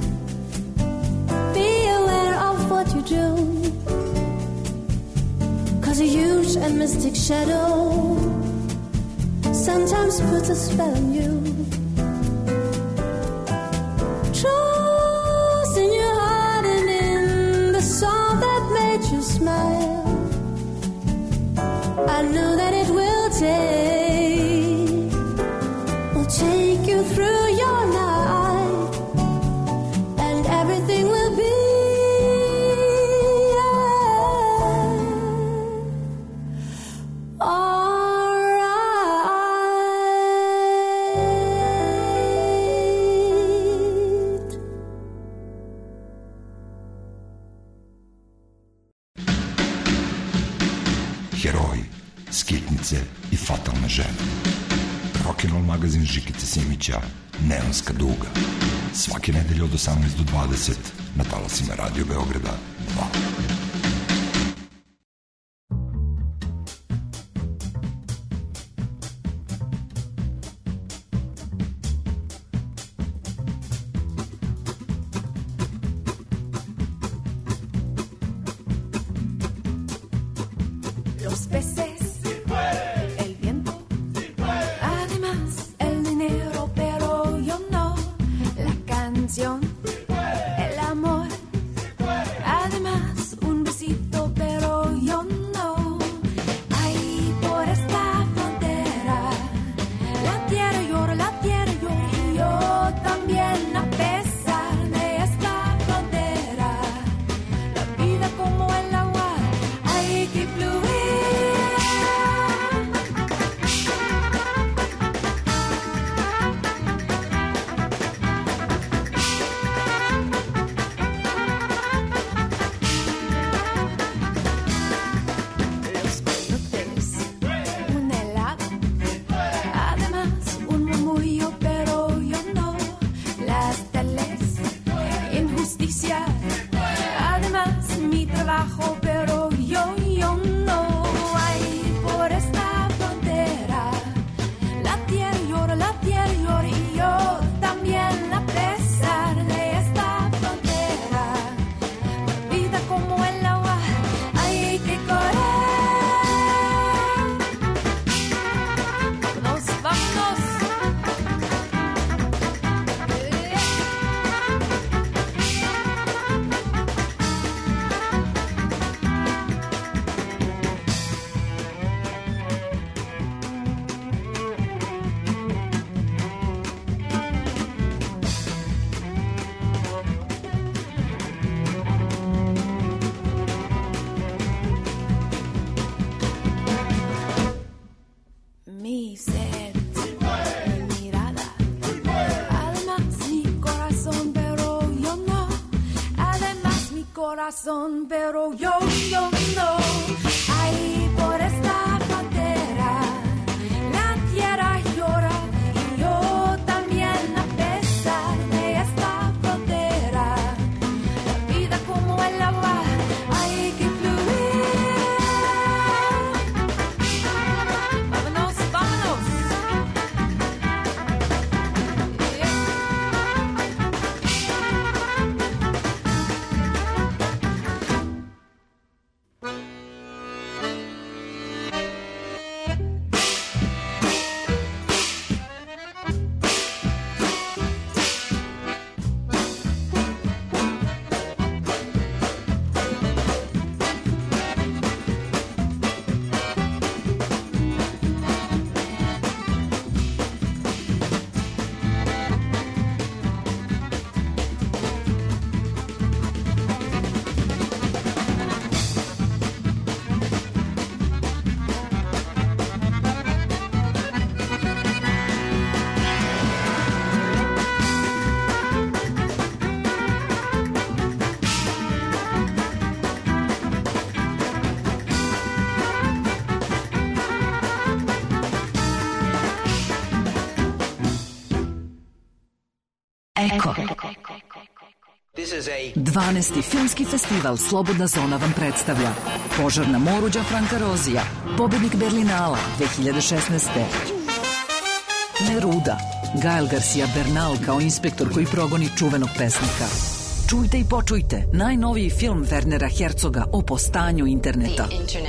be aware of what you do, 'cause a huge and mystic shadow sometimes puts a spell on you. Trust in your heart and in the song that made you smile. I know that it will take you through your night, and everything will be alright. Heroji, skitnice i fatalne žene. Rock'n'Roll magazin Žikice Simića, Neonska duga. Svake nedelje od 18 do 20 na talasima Radio Beograda 2. Los peces, el viento, además el dinero, pero yo no. La canción, el amor, además un besito, pero yo no. Ahí por esta frontera, la tierra llora y yo también, a pesar de esta frontera. La vida como el agua, hay que fluir. la tierra llora y corazón, pero yo no. Ahí por esta frontera, la tierra llora y yo también a pesar de esta frontera. La vida como el agua, hay que fluir. Vámonos, vámonos. Eko. 12. filmski festival Slobodna zona vam predstavlja Požar na moru Đafranka Rozija, pobednik Berlinala 2016. Neruda, Gael Garcia Bernal kao inspektor koji progoni čuvenog pesnika. Čujte i počujte najnoviji film Wernera Herzoga o postanju interneta.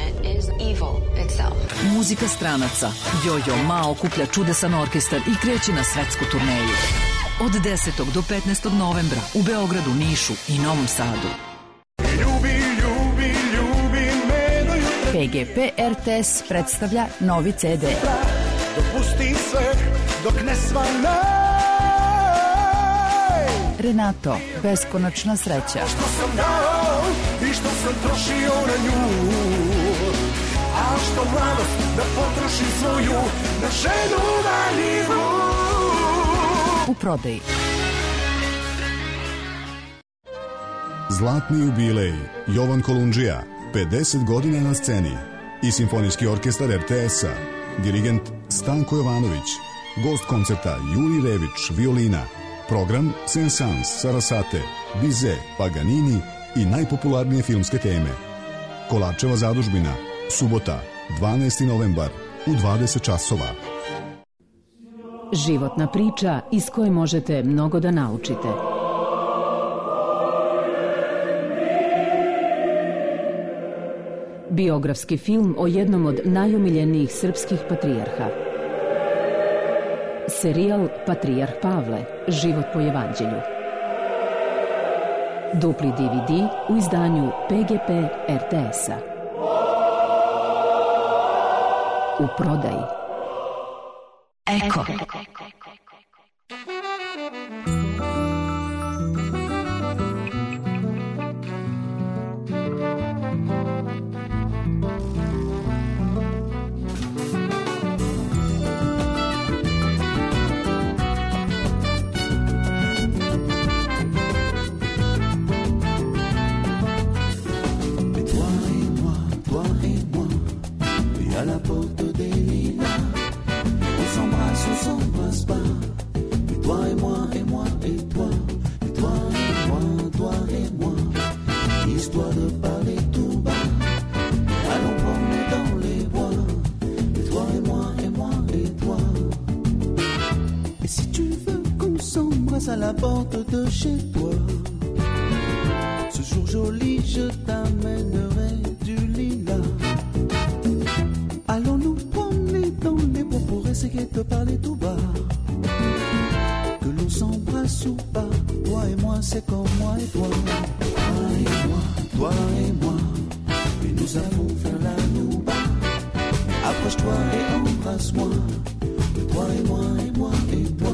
Muzika stranaca. Jojo Ma okuplja čudesan orkestar i kreće na svetsku turneju. Od 10. do 15. novembra u Beogradu, Nišu i Novom Sadu. PGP RTS predstavlja novi CD. Dopusti sve dok ne svanaj. Renato, beskonačna sreća. Što sam dao i što sam trošio na nju, a što mladost da potrošim svoju na ženu valjivu. U prodaji. Zlatni jubilej Jovan Kolundžija, 50 godina na sceni i Simfonijski orkestar RTS-a, dirigent Stanko Jovanović, gost koncerta Juri Rević, violina, program Saint-Saëns, Sarasate, Bizet, Paganini i najpopularnije filmske teme. Kolarčeva zadužbina, subota, 12. novembar u 20 časova. Životna priča iz koje možete mnogo da naučite. Biografski film o jednom od najomiljenijih srpskih patrijarha. Serijal Patrijarh Pavle, život po evanđelju. Dupli DVD u izdanju PGP RTS-a. U prodaji. Eko. À la porte de chez toi, ce jour joli, je t'amènerai du lilas. Allons nous promener dans les bois pour essayer de parler tout bas. Que l'on s'embrasse ou pas, toi et moi, c'est comme moi et toi. Toi et moi, toi et moi, et nous allons faire la nouba. Approche-toi et embrasse-moi, toi et moi et moi et toi.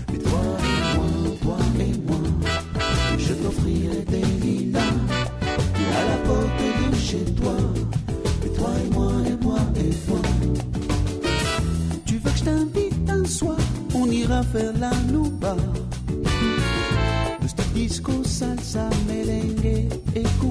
Je t'offrirai des lilas à la porte de chez toi. Et toi et moi et moi et toi. Tu veux que je t'invite un soir, on ira faire la nouba. Nuestro disco, salsa, merengue et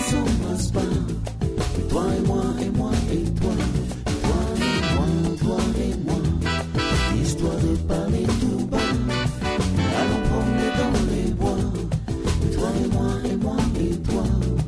s'embrasse pas. Toi et moi et moi et toi. Toi et moi, toi et moi. Histoire de parler tout bas. Allons promener dans les bois. Toi et moi et moi et toi.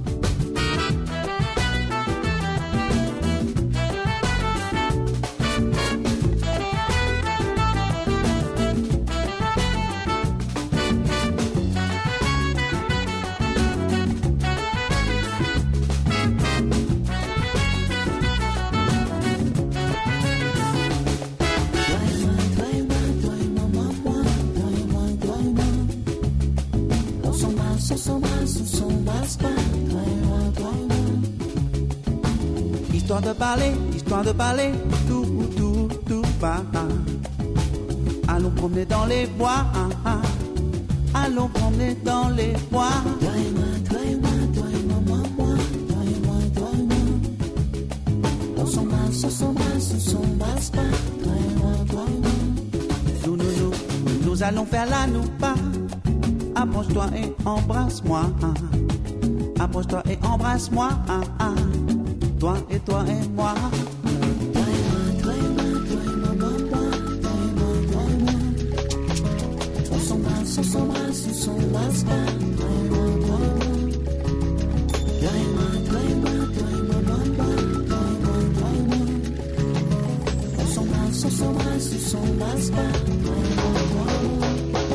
Histoire de parler, tout bas. Allons promener dans les bois, allons promener dans les bois. Toi et moi, toi et moi, toi et moi, moi, moi. Toi et moi, toi et moi. On s'embrasse pas. Toi et moi, toi et moi. Nous allons faire la nous pas. Approche-toi et embrasse-moi. Approche-toi et embrasse-moi. Toi et moi. Toi et moi, toi et moi, toi et moi, moi, moi. Toi et moi, toi et moi. On s'embrasse pas. Toi et moi, toi et moi. Toi et moi, toi et moi, toi et moi, moi, moi. Toi et moi, toi et moi. On s'embrasse pas. Toi et moi, toi et moi.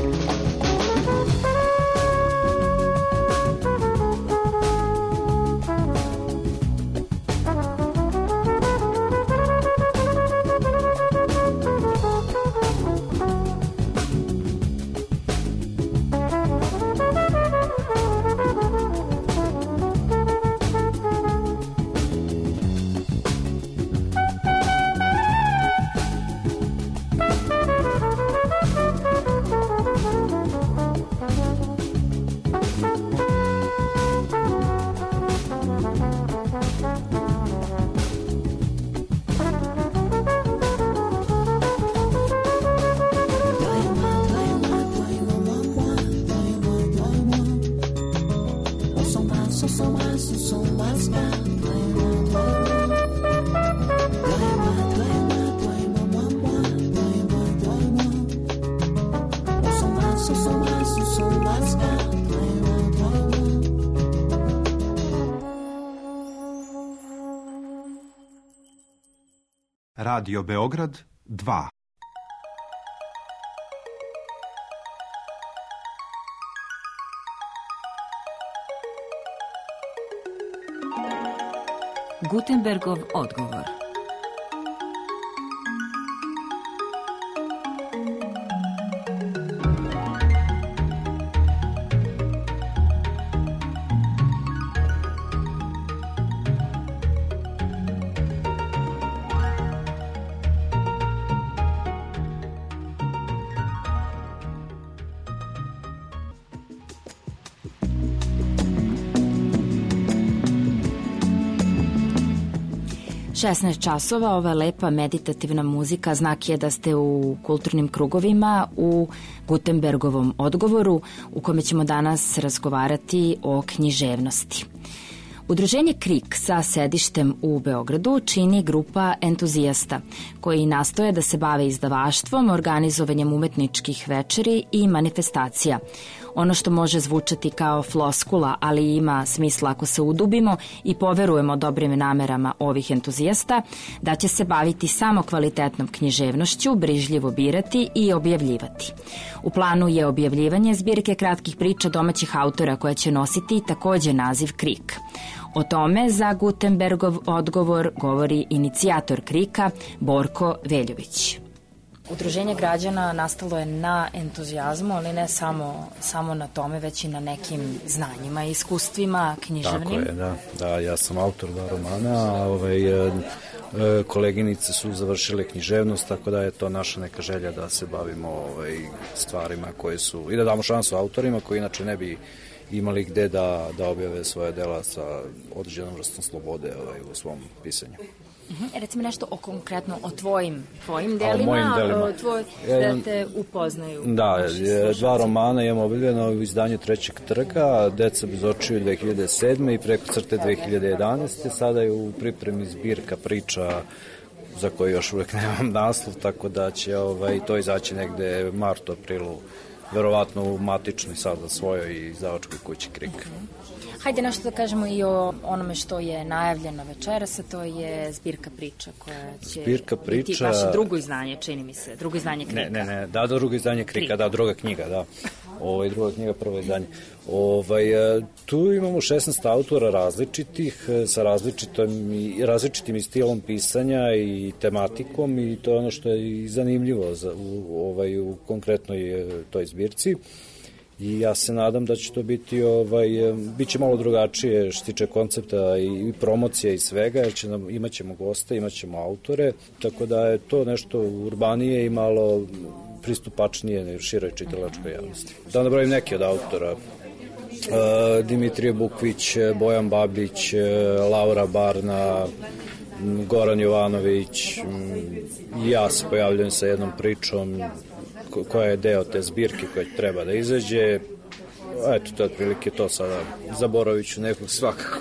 Radio Beograd 2. Gutenbergov odgovor. Šesnaest časova, ova lepa meditativna muzika znak je da ste u kulturnim krugovima u Gutenbergovom odgovoru u kome ćemo danas razgovarati o književnosti. Udruženje KRIK sa sedištem u Beogradu čini grupa entuzijasta koji nastoje da se bave izdavaštvom, organizovanjem umetničkih večeri i manifestacija. Ono što može zvučati kao floskula, ali ima smisla ako se udubimo i poverujemo dobrim namerama ovih entuzijasta, da će se baviti samo kvalitetnom književnošću, brižljivo birati i objavljivati. U planu je objavljivanje zbirke kratkih priča domaćih autora koja će nositi takođe naziv KRIK. O tome za Gutenbergov odgovor govori inicijator KRIK-a Borko Veljović. Udruženje građana nastalo je na entuzijazmu, ali ne samo na tome, već i na nekim znanjima i iskustvima književnim. Tako je, da, ja sam autor romana, a koleginice su završile književnost, tako da je to naša neka želja da se bavimo stvarima koje su, i da damo šansu autorima koji inače ne bi imali gde da objave svoje dela sa određenom vrstom slobode u svom pisanju. Recimo nešto konkretno o tvojim delima, delima, Ja da te upoznaju. Da, dva romana imam objavljeno u izdanju Trećeg trga, Deca bez očiju 2007. i Preko crte 2011. Sada je u pripremi zbirka priča za koju još uvek nemam naslov, tako da će to izaći negde martu, aprilu, verovatno u matičnoj sada svojoj izdavačkoj kući Krik. Hajde nešto da kažemo i o onome što je najavljeno večeras, a to je zbirka priča koja će biti vaše drugo izdanje, čini mi se, drugo izdanje Krika. Ne, drugo izdanje Krika, da, druga knjiga, da. Druga knjiga, prvo izdanje. Tu imamo 16 autora različitih, sa različitim i stilom pisanja i tematikom, i to je ono što je i zanimljivo u konkretnoj toj zbirci. I ja se nadam da će to biti, bit će malo drugačije što tiče koncepta i promocija i svega, jer imaćemo goste, imaćemo autore, tako da je to nešto urbanije i malo pristupačnije široj čitalačkoj javnosti. Da nabrojim neki od autora: Dimitrije Bukvić, Bojan Babić, Laura Barna, Goran Jovanović, i ja se pojavljujem sa jednom pričom koja je deo te zbirke koja treba da izađe. Eto, to je otprilike to sada. Zaboravit ću nekog svakako.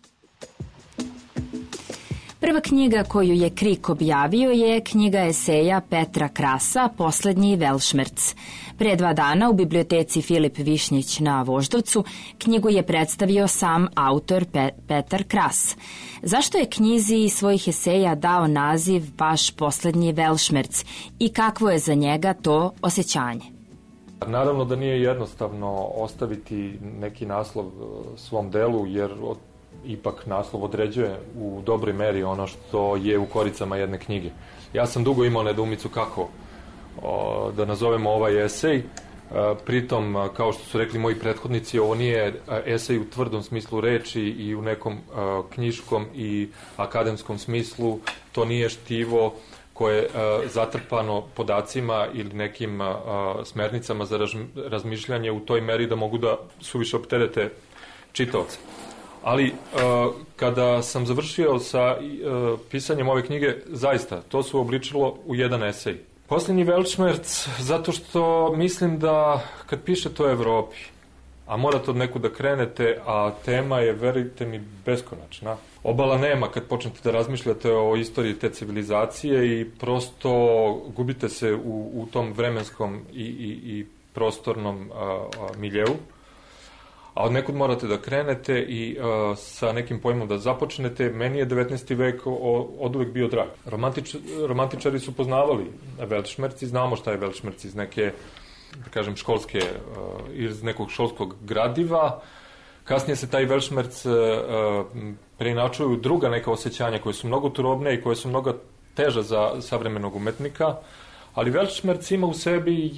Prva knjiga koju je Krik objavio je knjiga eseja Petra Krasa Poslednji velšmerc. Pre 2 dana u biblioteci Filip Višnjić na Voždovcu knjigu je predstavio sam autor Petar Kras. Zašto je knjizi svojih eseja dao naziv baš Poslednji velšmerc i kakvo je za njega to osjećanje? Naravno da nije jednostavno ostaviti neki naslov svom delu, jer ipak naslov određuje u dobroj meri ono što je u koricama jedne knjige. Ja sam dugo imao nedoumicu kako da nazovemo ovaj esej. Pritom, kao što su rekli moji prethodnici, ovo nije esej u tvrdom smislu reči i u nekom knjiškom i akademskom smislu. To nije štivo koje je zatrpano podacima ili nekim smernicama za razmišljanje u toj meri da mogu da suviše opterete čitaoce. Ali kada sam završio sa pisanjem ove knjige, zaista, to se uobličilo u jedan esej. Poslednji velšmerc, zato što mislim da kad pišete o Evropi, a morate od nekud da krenete, a tema je, verujte mi, beskonačna. Obala nema kad počnete da razmišljate o istoriji te civilizacije i prosto gubite se u tom vremenskom i prostornom miljeu. A od nekud morate da krenete i sa nekim pojmom da započnete. Meni je 19. vek od uvek bio drag. Romantičari su poznavali velšmerci, znamo šta je velšmerc iz neke, da kažem, iz nekog školskog gradiva. Kasnije se taj velšmerc preinačuju druga neka osjećanja koje su mnogo turobnije i koje su mnogo teža za savremenog umetnika. Ali velšmerc ima u sebi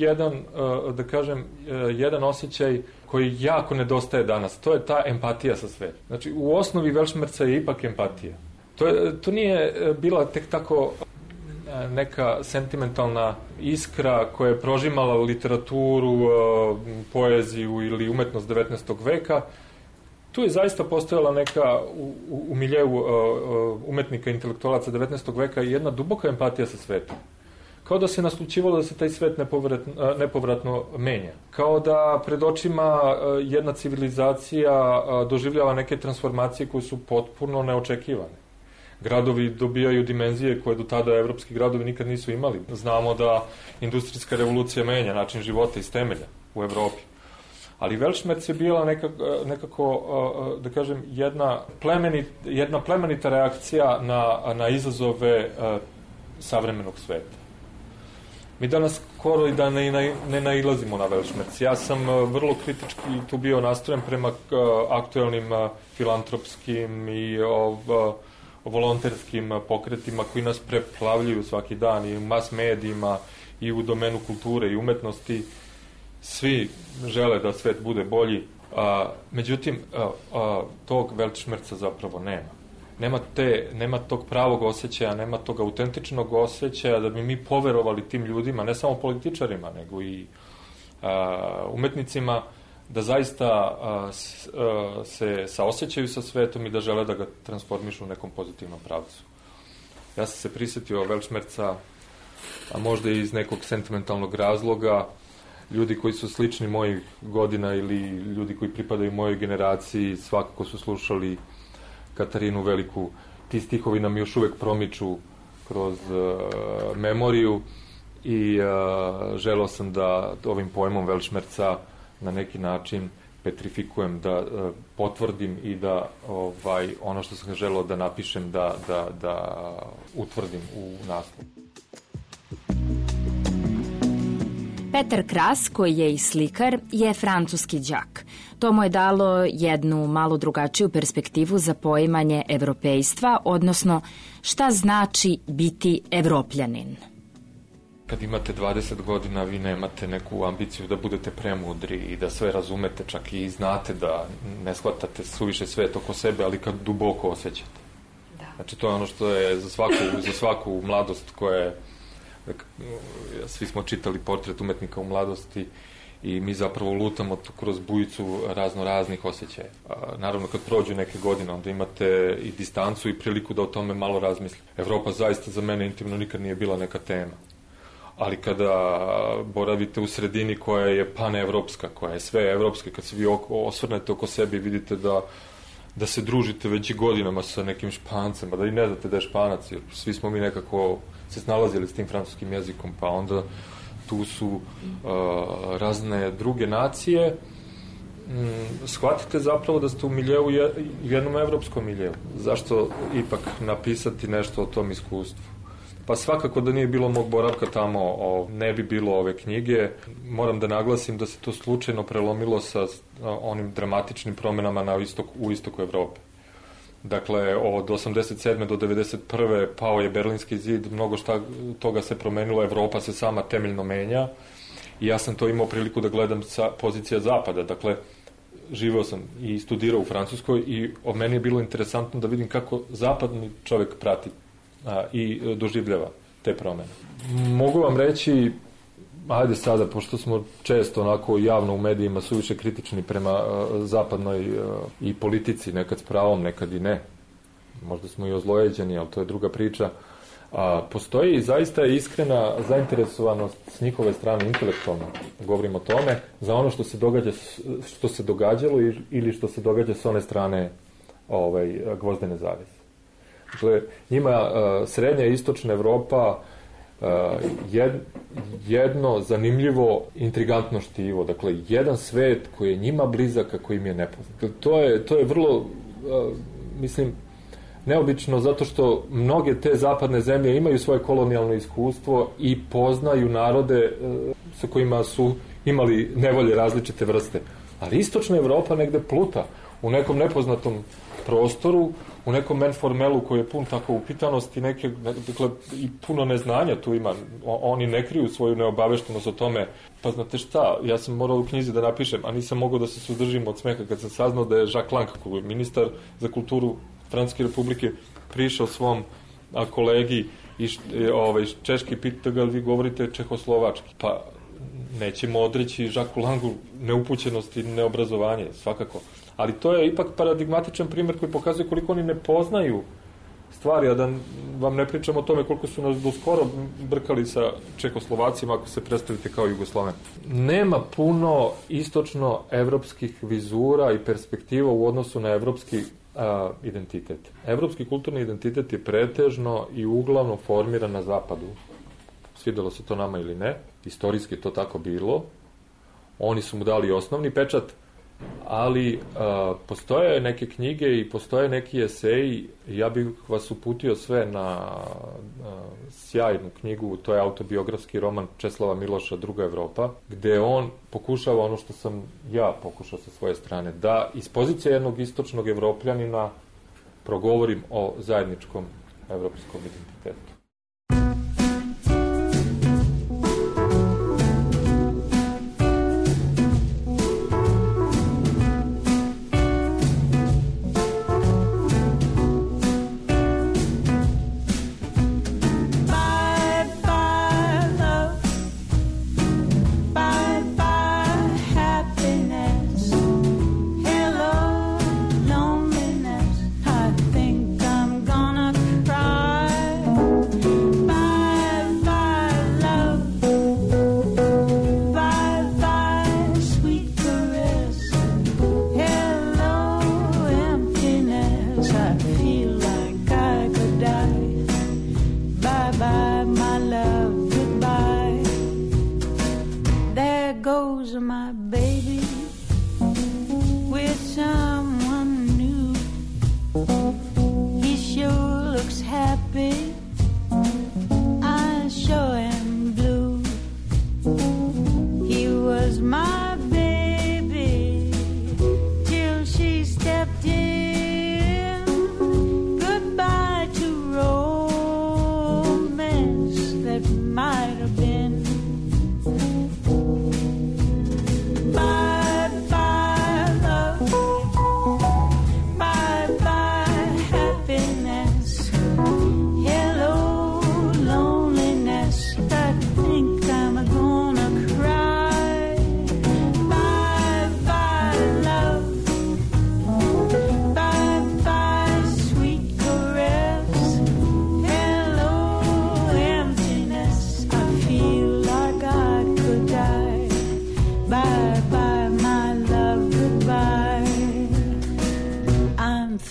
jedan osjećaj koji jako nedostaje danas. To je ta empatija sa svetom. Znači, u osnovi velšmerca je ipak empatija. To nije bila tek tako neka sentimentalna iskra koja je prožimala literaturu, poeziju ili umetnost 19. veka. Tu je zaista postojala neka u miljeu umetnika, intelektualaca 19. veka jedna duboka empatija sa svetom. Kao da se naslućivalo da se taj svet nepovratno menja. Kao da pred očima jedna civilizacija doživljava neke transformacije koje su potpuno neočekivane. Gradovi dobijaju dimenzije koje do tada evropski gradovi nikad nisu imali. Znamo da industrijska revolucija menja način života iz temelja u Evropi. Ali velšmerc je bila nekako, da kažem, jedna plemenita reakcija na izazove savremenog sveta. Mi danas skoro i da ne nailazimo na velšmerc. Ja sam vrlo kritički tu bio nastrojen prema aktuelnim filantropskim i volonterskim pokretima koji nas preplavljuju svaki dan i u mas medijima i u domenu kulture i umetnosti. Svi žele da svet bude bolji, međutim tog velšmerca zapravo nema. Nema tog pravog osjećaja, nema tog autentičnog osjećaja da bi mi poverovali tim ljudima, ne samo političarima, nego i umetnicima, da zaista se saosećaju sa svetom i da žele da ga transformišu u nekom pozitivnom pravcu. Ja sam se prisjetio Weltschmerza, a možda i iz nekog sentimentalnog razloga, ljudi koji su slični mojih godina ili ljudi koji pripadaju mojoj generaciji svakako su slušali Katarinu Veliku. Ti stihovi nam još uvek promiču kroz memoriju i želeo sam da ovim pojmom Weltschmerza na neki način petrifikujem, da potvrdim i da ono što sam želeo da napišem da utvrdim u naslovu. Petar Kras, koji je i slikar, je francuski đak. To mu je dalo jednu malo drugačiju perspektivu za poimanje evropejstva, odnosno šta znači biti evropljanin. Kad imate 20 godina, vi nemate neku ambiciju da budete premudri i da sve razumete, čak i znate da ne shvatate suviše svet oko sebe, ali kad duboko osjećate. Znači, to je ono što je za svaku mladost koja je... Svi smo čitali Portret umetnika u mladosti i mi zapravo lutamo kroz bujicu raznih osjećaja. Naravno, kad prođu neke godine, onda imate i distancu i priliku da o tome malo razmislite. Evropa zaista za mene intimno nikad nije bila neka tema. Ali kada boravite u sredini koja je panevropska, koja je sve evropska, kad se vi osvrnete oko sebe i vidite da se družite već i godinama sa nekim Špancem, da i ne znate da je Španac, jer svi smo mi nekako se snalazili s tim francuskim jezikom, pa onda tu su razne druge nacije. Shvatite zapravo da ste u miljeu, jednom evropskom miljeu. Zašto ipak napisati nešto o tom iskustvu? Pa svakako da nije bilo mog boravka tamo, ne bi bilo ove knjige. Moram da naglasim da se to slučajno prelomilo sa onim dramatičnim promenama u istoku Evrope. Dakle, od 87. do 91. pao je Berlinski zid, mnogo toga se promenilo, Evropa se sama temeljno menja i ja sam to imao priliku da gledam sa pozicija zapada. Dakle, živeo sam i studirao u Francuskoj i od meni je bilo interesantno da vidim kako zapadni čovek prati i doživljava te promene. Mogu vam reći, ajde sada, pošto smo često onako javno u medijima suviše kritični prema zapadnoj i politici, nekad s pravom, nekad i ne. Možda smo i ozlojeđeni, ali to je druga priča. Postoji zaista iskrena zainteresovanost s njihove strane intelektualno, govorim o tome, za ono što se događalo ili što se događa s one strane gvozdene zavese. Dakle, njima srednja i istočna Evropa jedno zanimljivo, intrigantno štivo. Dakle, jedan svet koji je njima blizak, a koji im je nepoznat. Dakle, to je vrlo, mislim, neobično zato što mnoge te zapadne zemlje imaju svoje kolonijalno iskustvo i poznaju narode sa kojima su imali nevolje različite vrste. Ali istočna Evropa negde pluta u nekom nepoznatom prostoru, u nekom menformelu koji je pun tako upitanosti, dakle, i puno neznanja tu ima. Oni ne kriju svoju neobaveštenost o tome. Pa znate šta, ja sam morao u knjizi da napišem, a nisam mogao da se suzdržim od smeha kad sam saznao da je Jacques Lang, koji je ministar za kulturu Francuske republike, prišao svom kolegi iz Češke i pita ga, vi govorite čehoslovački. Pa nećemo odreći Jacques Langu neupućenost i neobrazovanje, svakako. Ali to je ipak paradigmatičan primjer koji pokazuje koliko oni ne poznaju stvari, a da vam ne pričam o tome koliko su nas do skoro brkali sa Čehoslovacima ako se predstavite kao Jugosloven. Nema puno istočno-evropskih vizura i perspektiva u odnosu na evropski identitet. Evropski kulturni identitet je pretežno i uglavnom formiran na zapadu. Svidelo se to nama ili ne. Istorijski je to tako bilo. Oni su mu dali osnovni pečat, ali postoje neke knjige i postoje neki eseji. Ja bih vas uputio sve na sjajnu knjigu, to je autobiografski roman Česlava Miloša Druga Evropa, gde on pokušava ono što sam ja pokušao sa svoje strane, da iz pozicije jednog istočnog evropljanina progovorim o zajedničkom evropskom identitetu. Loneliness, I think I'm gonna cry.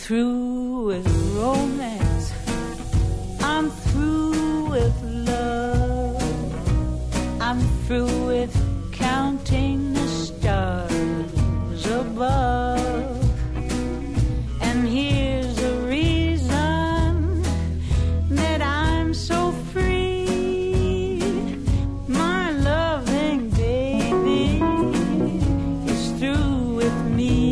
through with romance. I'm through with love. I'm through with counting the stars above. And here's the reason that I'm so free. My loving baby is through with me.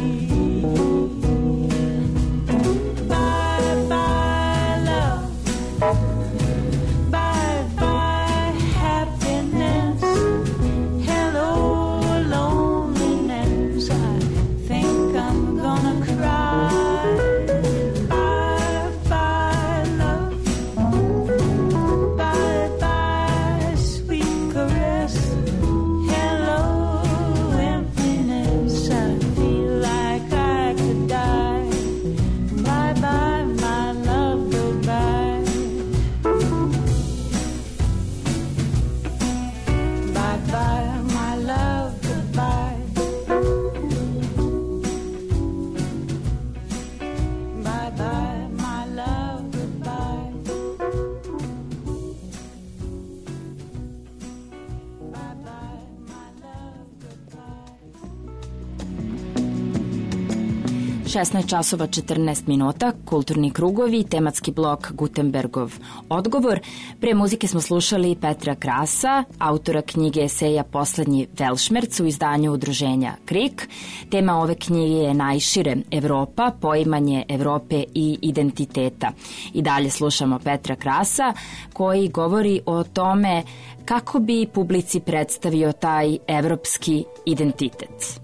časova 14 minuta, kulturni krugovi, tematski blok Gutenbergov odgovor. Pre muzike smo slušali Petra Krasa, autora knjige eseja Poslednji Velšmerc u izdanju udruženja KRIK. Tema ove knjige je najšire Evropa, poimanje Evrope i identiteta. I dalje slušamo Petra Krasa koji govori o tome kako bi publici predstavio taj evropski identitet.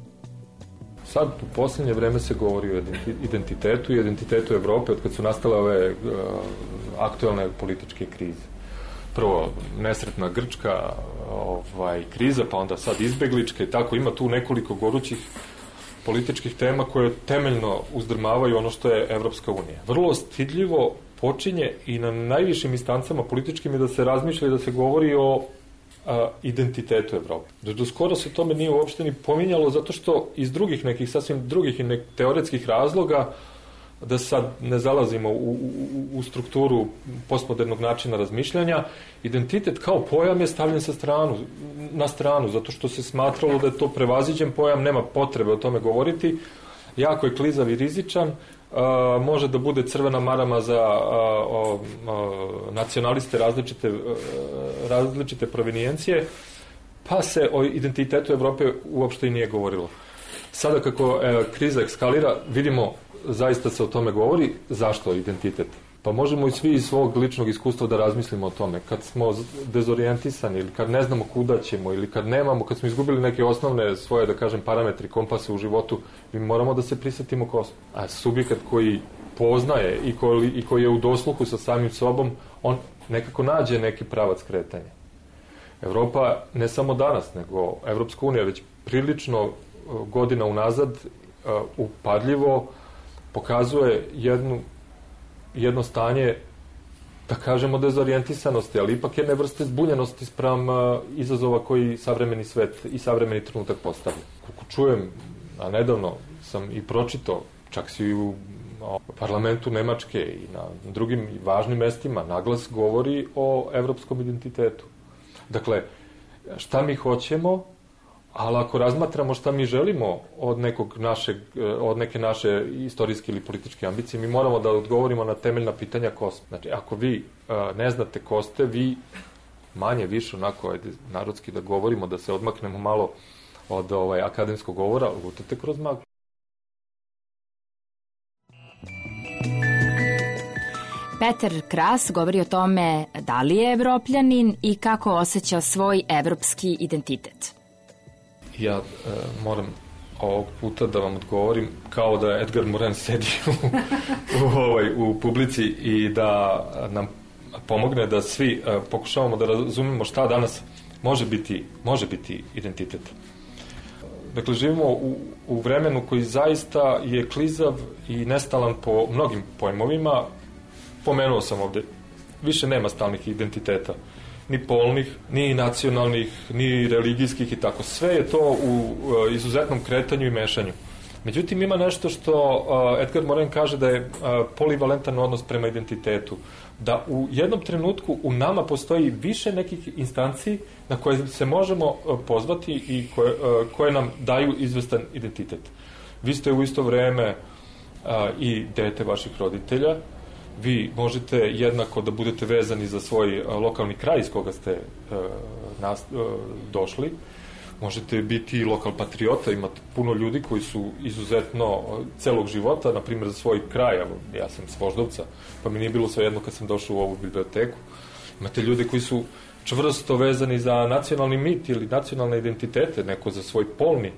Sad u posljednje vreme se govori o identitetu i identitetu Evrope od kad su nastale ove aktuelne političke krize. Prvo nesretna grčka kriza, pa onda sad izbeglička i tako. Ima tu nekoliko gorućih političkih tema koje temeljno uzdrmavaju ono što je Evropska unija. Vrlo stidljivo počinje i na najvišim instancama političkim je da se razmišlja i da se govori o identitetu Evrope. Do skoro se tome nije uopšte ni pominjalo zato što iz drugih nekih sasvim drugih i teoretskih razloga, da sad ne zalazimo u strukturu postmodernog načina razmišljanja, identitet kao pojam je stavljen na stranu, zato što se smatralo da je to prevaziđen pojam, nema potrebe o tome govoriti, jako je klizav i rizičan, može da bude crvena marama za nacionaliste različite provenijencije, pa se o identitetu Evrope uopšte i nije govorilo. Sada kako kriza ekskalira, vidimo, zaista se o tome govori. Zašto identitet? Pa možemo i svi iz svog ličnog iskustva da razmislimo o tome. Kad smo dezorijentisani ili kad ne znamo kuda ćemo ili kad nemamo, kad smo izgubili neke osnovne svoje, da kažem, parametri, kompase u životu, mi moramo da se prisjetimo ko smo. A subjekat koji poznaje i koji je u dosluhu sa samim sobom, on nekako nađe neki pravac kretanja. Evropa ne samo danas, nego Evropska unija već prilično godina unazad upadljivo pokazuje jedno stanje, da kažemo, dezorijentisanosti, ali ipak jedne vrste zbunjenosti spram izazova koji savremeni svet i savremeni trenutak postavlja. Kako čujem, a nedavno sam i pročitao, čak si i u parlamentu Nemačke i na drugim važnim mestima naglas govori o evropskom identitetu. Dakle, šta mi hoćemo, ali ako razmatramo šta mi želimo od neke naše istorijske ili političke ambicije, mi moramo da odgovorimo na temeljna pitanja ko smo. Znači, ako vi ne znate ko ste, vi manje više, onako, narodski da govorimo, da se odmaknemo malo od akademskog govora, lutate kroz maglu. Petar Kras govori o tome da li je evropljanin i kako osjeća svoj evropski identitet. Ja moram ovog puta da vam odgovorim kao da Edgar Morin sedi u publici i da nam pomogne da svi pokušavamo da razumemo šta danas može biti identitet. Dakle, živimo u vremenu koji zaista je klizav i nestalan po mnogim pojmovima. Pomenuo sam ovde, više nema stalnih identiteta. Ni polnih, ni nacionalnih, ni religijskih i tako. Sve je to u izuzetnom kretanju i mešanju. Međutim, ima nešto što Edgar Morin kaže da je polivalentan odnos prema identitetu. Da u jednom trenutku u nama postoji više nekih instanci na koje se možemo pozvati i koje nam daju izvestan identitet. Vi ste u isto vreme i dete vaših roditelja, vi možete jednako da budete vezani za svoj lokalni kraj iz koga ste došli, možete biti lokal patriota, imate puno ljudi koji su izuzetno celog života, na primjer za svoj kraj, ja sam s Voždovca, pa mi nije bilo svejedno kad sam došao u ovu biblioteku. Imate ljude koji su čvrsto vezani za nacionalni mit ili nacionalne identitete, neko za svoj polni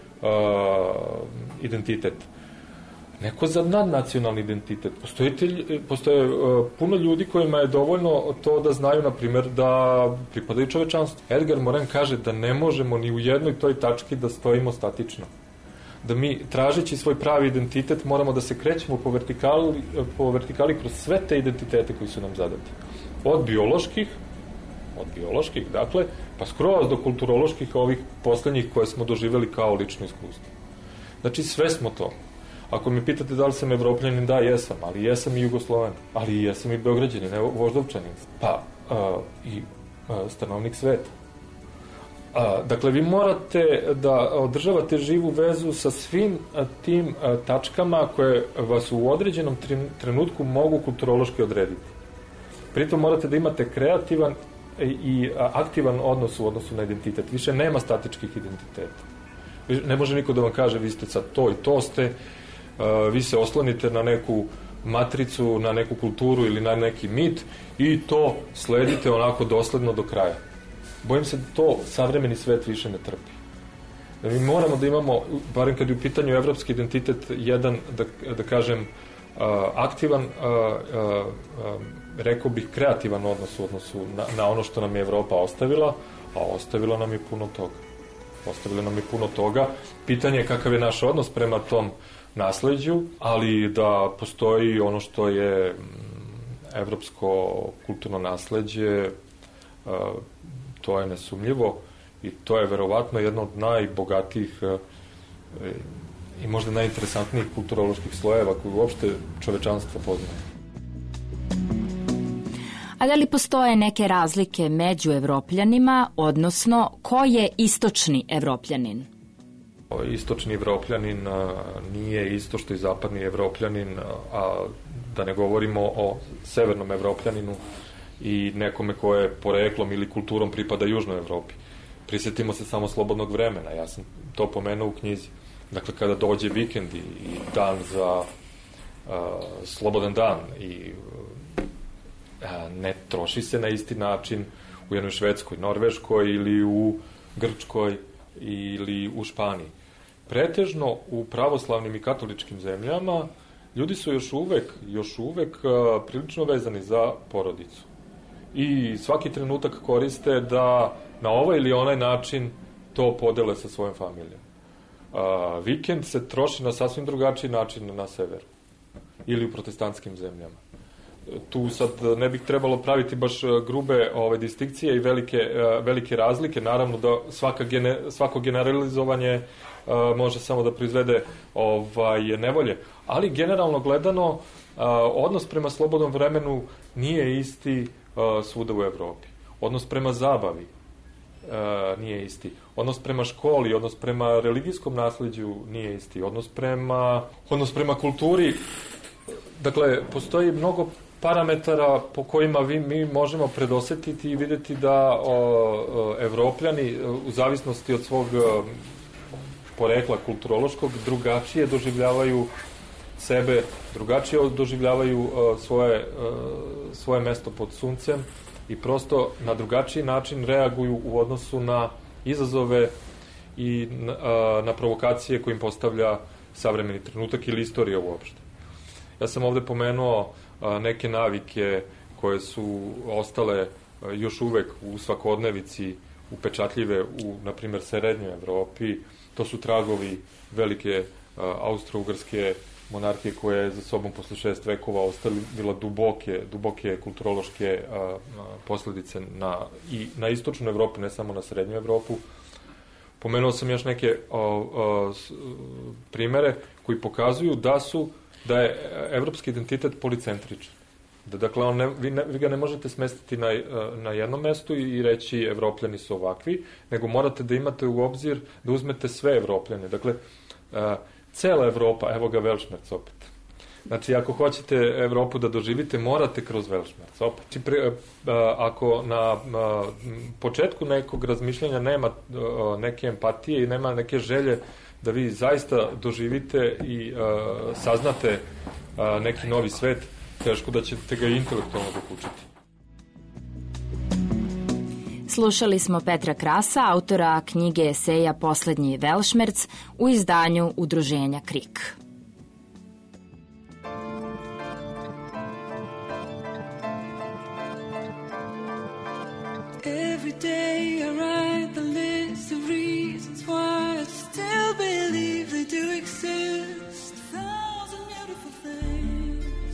identitet, neko za nadnacionalni identitet. Postoje puno ljudi kojima je dovoljno to da znaju, na primjer, da pripadaju čovečanstvu. Edgar Morin kaže da ne možemo ni u jednoj toj tački da stojimo statično. Da mi, tražeći svoj pravi identitet, moramo da se krećemo po vertikali kroz sve te identitete koji su nam zadati. Od bioloških, dakle, pa skroz do kulturoloških, ovih poslednjih koje smo doživjeli kao lično iskustvo. Znači, sve smo to. Ako mi pitate da li sam Evropljanin, da, jesam, ali jesam i Jugosloven, ali jesam i Beograđanin, ne Voždovčanin, pa i stanovnik sveta. Dakle, vi morate da održavate živu vezu sa svim tim tačkama koje vas u određenom trenutku mogu kulturološki odrediti. Pritom morate da imate kreativan i aktivan odnos u odnosu na identitet. Više nema statičkih identiteta. Ne može niko da vam kaže vi ste sad to i to ste, vi se oslonite na neku matricu, na neku kulturu ili na neki mit i to sledite onako dosledno do kraja. Bojim se da to savremeni svet više ne trpi. Mi moramo da imamo, barem kad je u pitanju evropski identitet, jedan, da kažem, aktivan, rekao bih kreativan odnos u odnosu na ono što nam je Evropa ostavila, a ostavila nam je puno toga. Pitanje je kakav je naš odnos prema tom nasleđu, ali da postoji ono što je evropsko kulturno nasleđe, to je nesumnjivo i to je verovatno jedno od najbogatijih i možda najinteresantnijih kulturoloških slojeva koji uopšte čovečanstvo poznaje. A da li postoje neke razlike među Evropljanima, odnosno ko je istočni Evropljanin? Istočni Evropljanin nije isto što i zapadni Evropljanin, a da ne govorimo o severnom Evropljaninu i nekome koje poreklom ili kulturom pripada Južnoj Evropi. Prisjetimo se samo slobodnog vremena, ja sam to pomenuo u knjizi. Dakle, kada dođe vikend i dan za slobodan dan i ne troši se na isti način u jednoj Švedskoj, Norveškoj ili u Grčkoj ili u Španiji. Pretežno u pravoslavnim i katoličkim zemljama ljudi su još uvek prilično vezani za porodicu. I svaki trenutak koriste da na ovaj ili onaj način to podele sa svojom familijom. Vikend se troši na sasvim drugačiji način na severu ili u protestantskim zemljama. Tu sad ne bih trebalo praviti baš grube distinkcije i velike razlike. Naravno da svako generalizovanje može samo da proizvede nevolje. Ali generalno gledano, odnos prema slobodnom vremenu nije isti svuda u Evropi. Odnos prema zabavi nije isti. Odnos prema školi, odnos prema religijskom nasleđu nije isti. Odnos prema kulturi. Dakle, postoji mnogo parametara po kojima mi možemo predosetiti i videti da Evropljani u zavisnosti od svog porekla kulturološkog drugačije doživljavaju sebe, drugačije doživljavaju svoje mesto pod suncem i prosto na drugačiji način reaguju u odnosu na izazove i na provokacije koje im postavlja savremeni trenutak ili istorija uopšte. Ja sam ovde pomenuo neke navike koje su ostale još uvek u svakodnevici upečatljive u, na primjer, srednjoj Evropi. To su tragovi velike austro-ugarske monarhije koja je za sobom posle 6 vekova ostavila duboke kulturološke posledice i na istočnu Evropu, ne samo na srednju Evropu. Pomenuo sam još neke primere koji pokazuju da je evropski identitet policentričan. Dakle, vi ga ne možete smestiti na jednom mestu i reći Evropljani su ovakvi, nego morate da imate u obzir da uzmete sve Evropljane. Dakle, cela Evropa, evo ga Velšmerc opet. Znači, ako hoćete Evropu da doživite, morate kroz Velšmerc opet. Ako na početku nekog razmišljanja nema neke empatije i nema neke želje da vi zaista doživite i saznate neki novi svet, teško da ćete ga intelektualno dokučiti. Slušali smo Petra Krasa, autora knjige eseja Poslednji Velšmerc u izdanju Udruženja KRIK. Every day I write the list of reasons why I still believe they do exist. 1,000 beautiful things.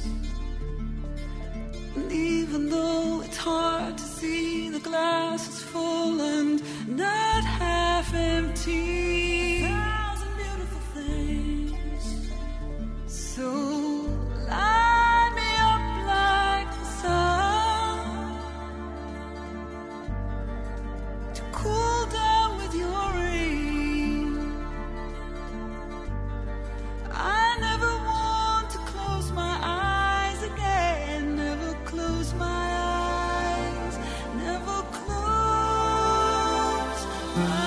And even though it's hard to see, the glass is full and not half empty. 1,000 beautiful things. So light me up like the sun, to cool down with your rain. I never want to close my eyes again. Never close my eyes. Never close my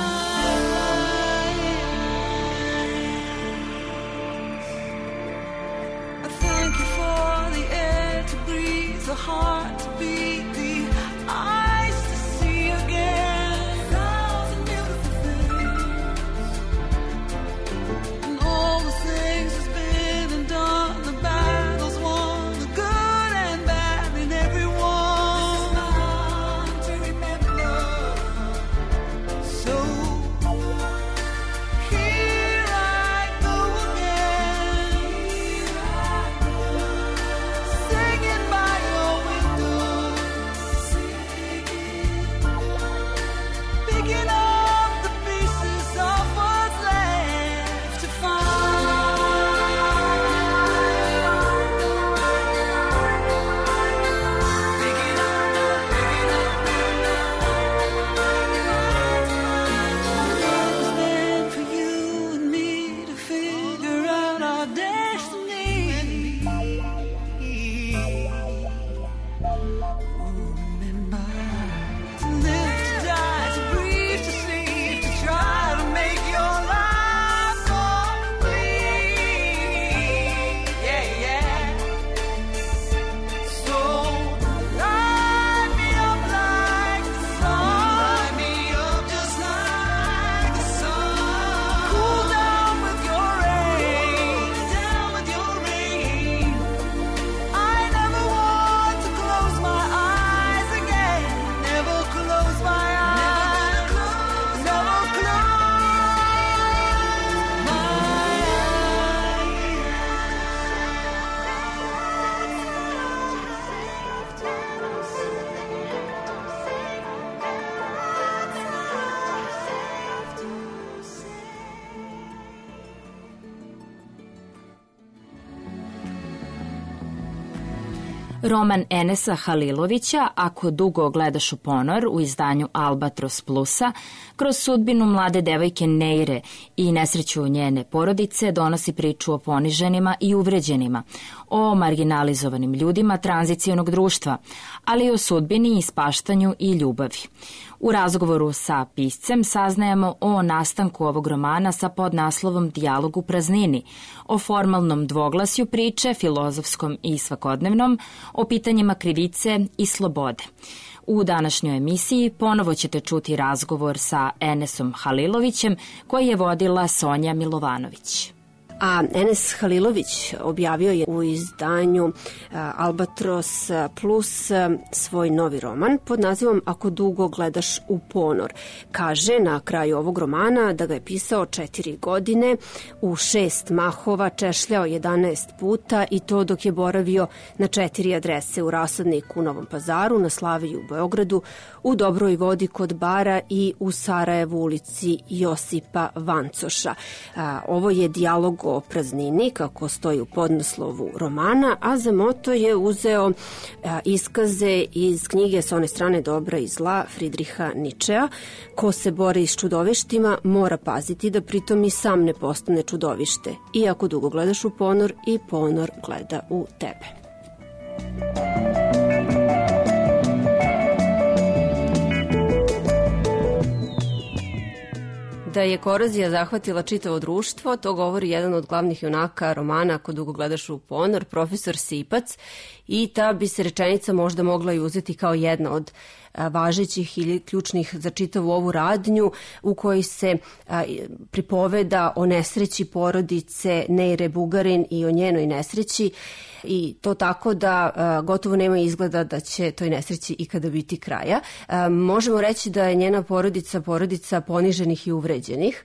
eyes. I thank you for the air to breathe, the heart to beat, the eyes to see again. 1,000 beautiful things. And all the things that's been and done, the battles won, the good and bad in everyone. To remember. So here I go again, singing by your window, picking up the pieces of what's left to It's meant for you and me to figure out our destiny. Remember to live, to die, to breathe, to sleep, to try to make your life complete. Yeah, yeah. So light me up like the sun. Light me up just like the sun. Cool down with your rain. Down with your rain. I never want to close my eyes again. Never close my eyes. Never close my Roman Enesa Halilovića, Ako dugo gledaš u ponor, u izdanju Albatros Plusa, kroz sudbinu mlade devojke Neire i nesreću njene porodice donosi priču o poniženima i uvređenima, o marginalizovanim ljudima tranzicionog društva, ali i o sudbini, ispaštanju i ljubavi. U razgovoru sa piscem saznajemo o nastanku ovog romana sa podnaslovom Dijalog u praznini, o formalnom dvoglasju priče, filozofskom i svakodnevnom, o pitanjima krivice i slobode. U današnjoj emisiji ponovo ćete čuti razgovor sa Enesom Halilovićem koji je vodila Sonja Milovanović. A Enes Halilović objavio je u izdanju Albatros Plus svoj novi roman pod nazivom Ako dugo gledaš u ponor. Kaže na kraju ovog romana da ga je pisao 4 godine, u 6 mahova, češljao 11 puta i to dok je boravio na 4 adrese u Rasadniku u Novom Pazaru, na Slaviji u Beogradu, u Dobroj Vodi kod Bara i u Sarajevu ulici Josipa Vancoša. Ovo je dijalog o praznini, kako stoji u podnaslovu romana, a za moto je uzeo iskaze iz knjige Sa one strane dobra i zla Fridriha Ničea. Ko se bori s čudovištima mora paziti da pritom i sam ne postane čudovište. I ako dugo gledaš u ponor, i ponor gleda u tebe. Da je korozija zahvatila čitavo društvo, to govori jedan od glavnih junaka romana Ako dugo gledaš u ponor, profesor Sipac, i ta bi se rečenica možda mogla i uzeti kao jedna od važećih ili ključnih za čitavu ovu radnju, u kojoj se pripoveda o nesreći porodice Neire Bugarin i o njenoj nesreći, i to tako da gotovo nema izgleda da će toj nesreći ikada biti kraja. Možemo reći da je njena porodica poniženih i uvređenih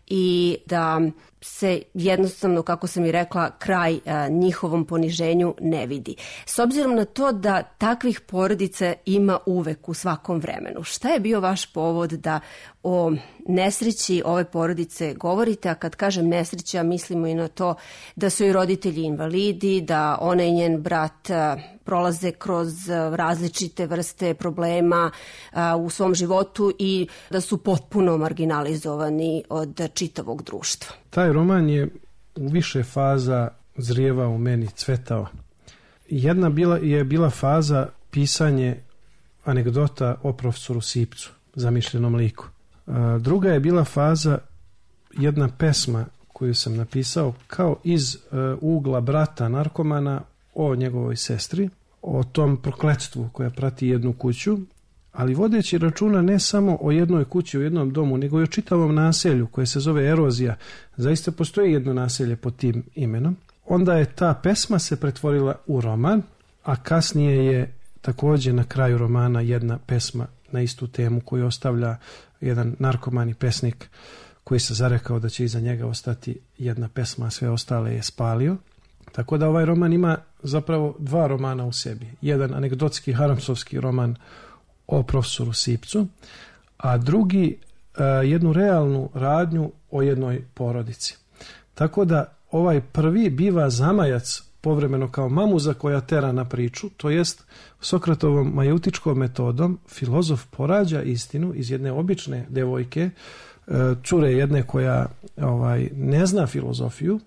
i da se jednostavno, kako sam i rekla, kraj njihovom poniženju ne vidi. S obzirom na to da takvih porodica ima uvek u svakom vremenu, šta je bio vaš povod da o nesreći ove porodice govorite? A kad kažem nesreća, mislimo i na to da su i roditelji invalidi, da ona i njen brat prolaze kroz različite vrste problema u svom životu i da su potpuno marginalizovani od čitavog društva. Taj roman je u više faza zrijevao u meni, cvetao. Jedna je bila faza pisanje anegdota o profesoru Sipcu, zamišljenom liku. Druga je bila faza jedna pesma koju sam napisao kao iz ugla brata narkomana o njegovoj sestri, o tom prokletstvu koja prati jednu kuću, ali vodeći računa ne samo o jednoj kući u jednom domu, nego i o čitavom naselju koje se zove Erozija. Zaista postoji jedno naselje pod tim imenom. Onda je ta pesma se pretvorila u roman, a kasnije je također na kraju romana jedna pesma na istu temu koju ostavlja jedan narkomani pesnik koji se zarekao da će iza njega ostati jedna pesma, a sve ostale je spalio. Tako da ovaj roman ima zapravo 2 romana u sebi. Jedan anegdotski haramsovski roman o profesoru Sipcu, a drugi jednu realnu radnju o jednoj porodici. Tako da ovaj prvi biva zamajac povremeno kao mamuza koja tera na priču, to jest Sokratovom majeutičkom metodom filozof porađa istinu iz jedne obične devojke, cure jedne koja ne zna filozofiju,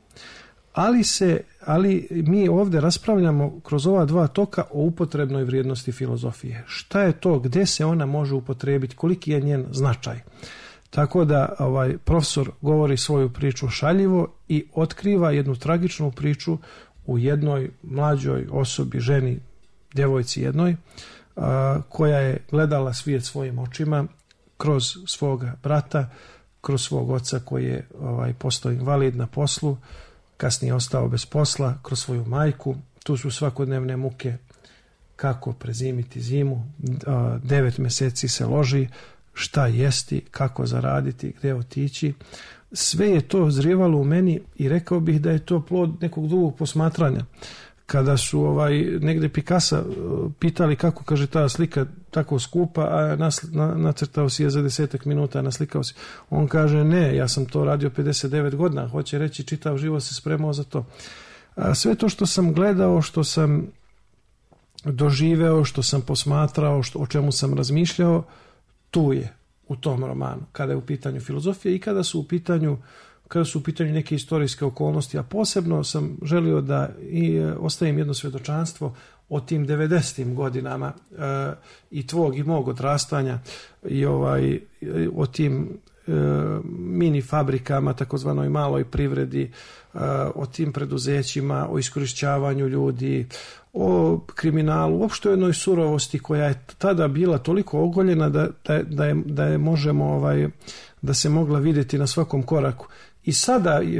ali mi ovdje raspravljamo kroz ova 2 toka o upotrebnoj vrijednosti filozofije. Šta je to, gdje se ona može upotrebiti, koliki je njen značaj. Tako da profesor govori svoju priču šaljivo i otkriva jednu tragičnu priču u jednoj mlađoj osobi, ženi, djevojci jednoj, koja je gledala svijet svojim očima kroz svoga brata, kroz svog oca koji je postao invalid na poslu, kasnije ostao bez posla, kroz svoju majku. Tu su svakodnevne muke kako prezimiti zimu, 9 mjeseci se loži, šta jesti, kako zaraditi, gdje otići. Sve je to zrijevalo u meni i rekao bih da je to plod nekog dugog posmatranja. Kada su negdje Picassa pitali kako, kaže, ta slika tako skupa, a nacrtao si je za 10 minuta, naslikao si. On kaže, ne, ja sam to radio 59 godina, hoće reći čitav život se spremao za to. Sve to što sam gledao, što sam doživeo, što sam posmatrao, o čemu sam razmišljao, tu je u tom romanu, kada je u pitanju filozofija i kada su u pitanju neke historijske okolnosti, a posebno sam želio da ostavim jedno svjedočanstvo o tim 90. godinama i tvog i mog odrastanja i o tim mini fabrikama, takozvanoj maloj privredi, o tim preduzećima, o iskorišćavanju ljudi, o kriminalu, uopšte o jednoj surovosti koja je tada bila toliko ogoljena da je možemo da se mogla vidjeti na svakom koraku. I sada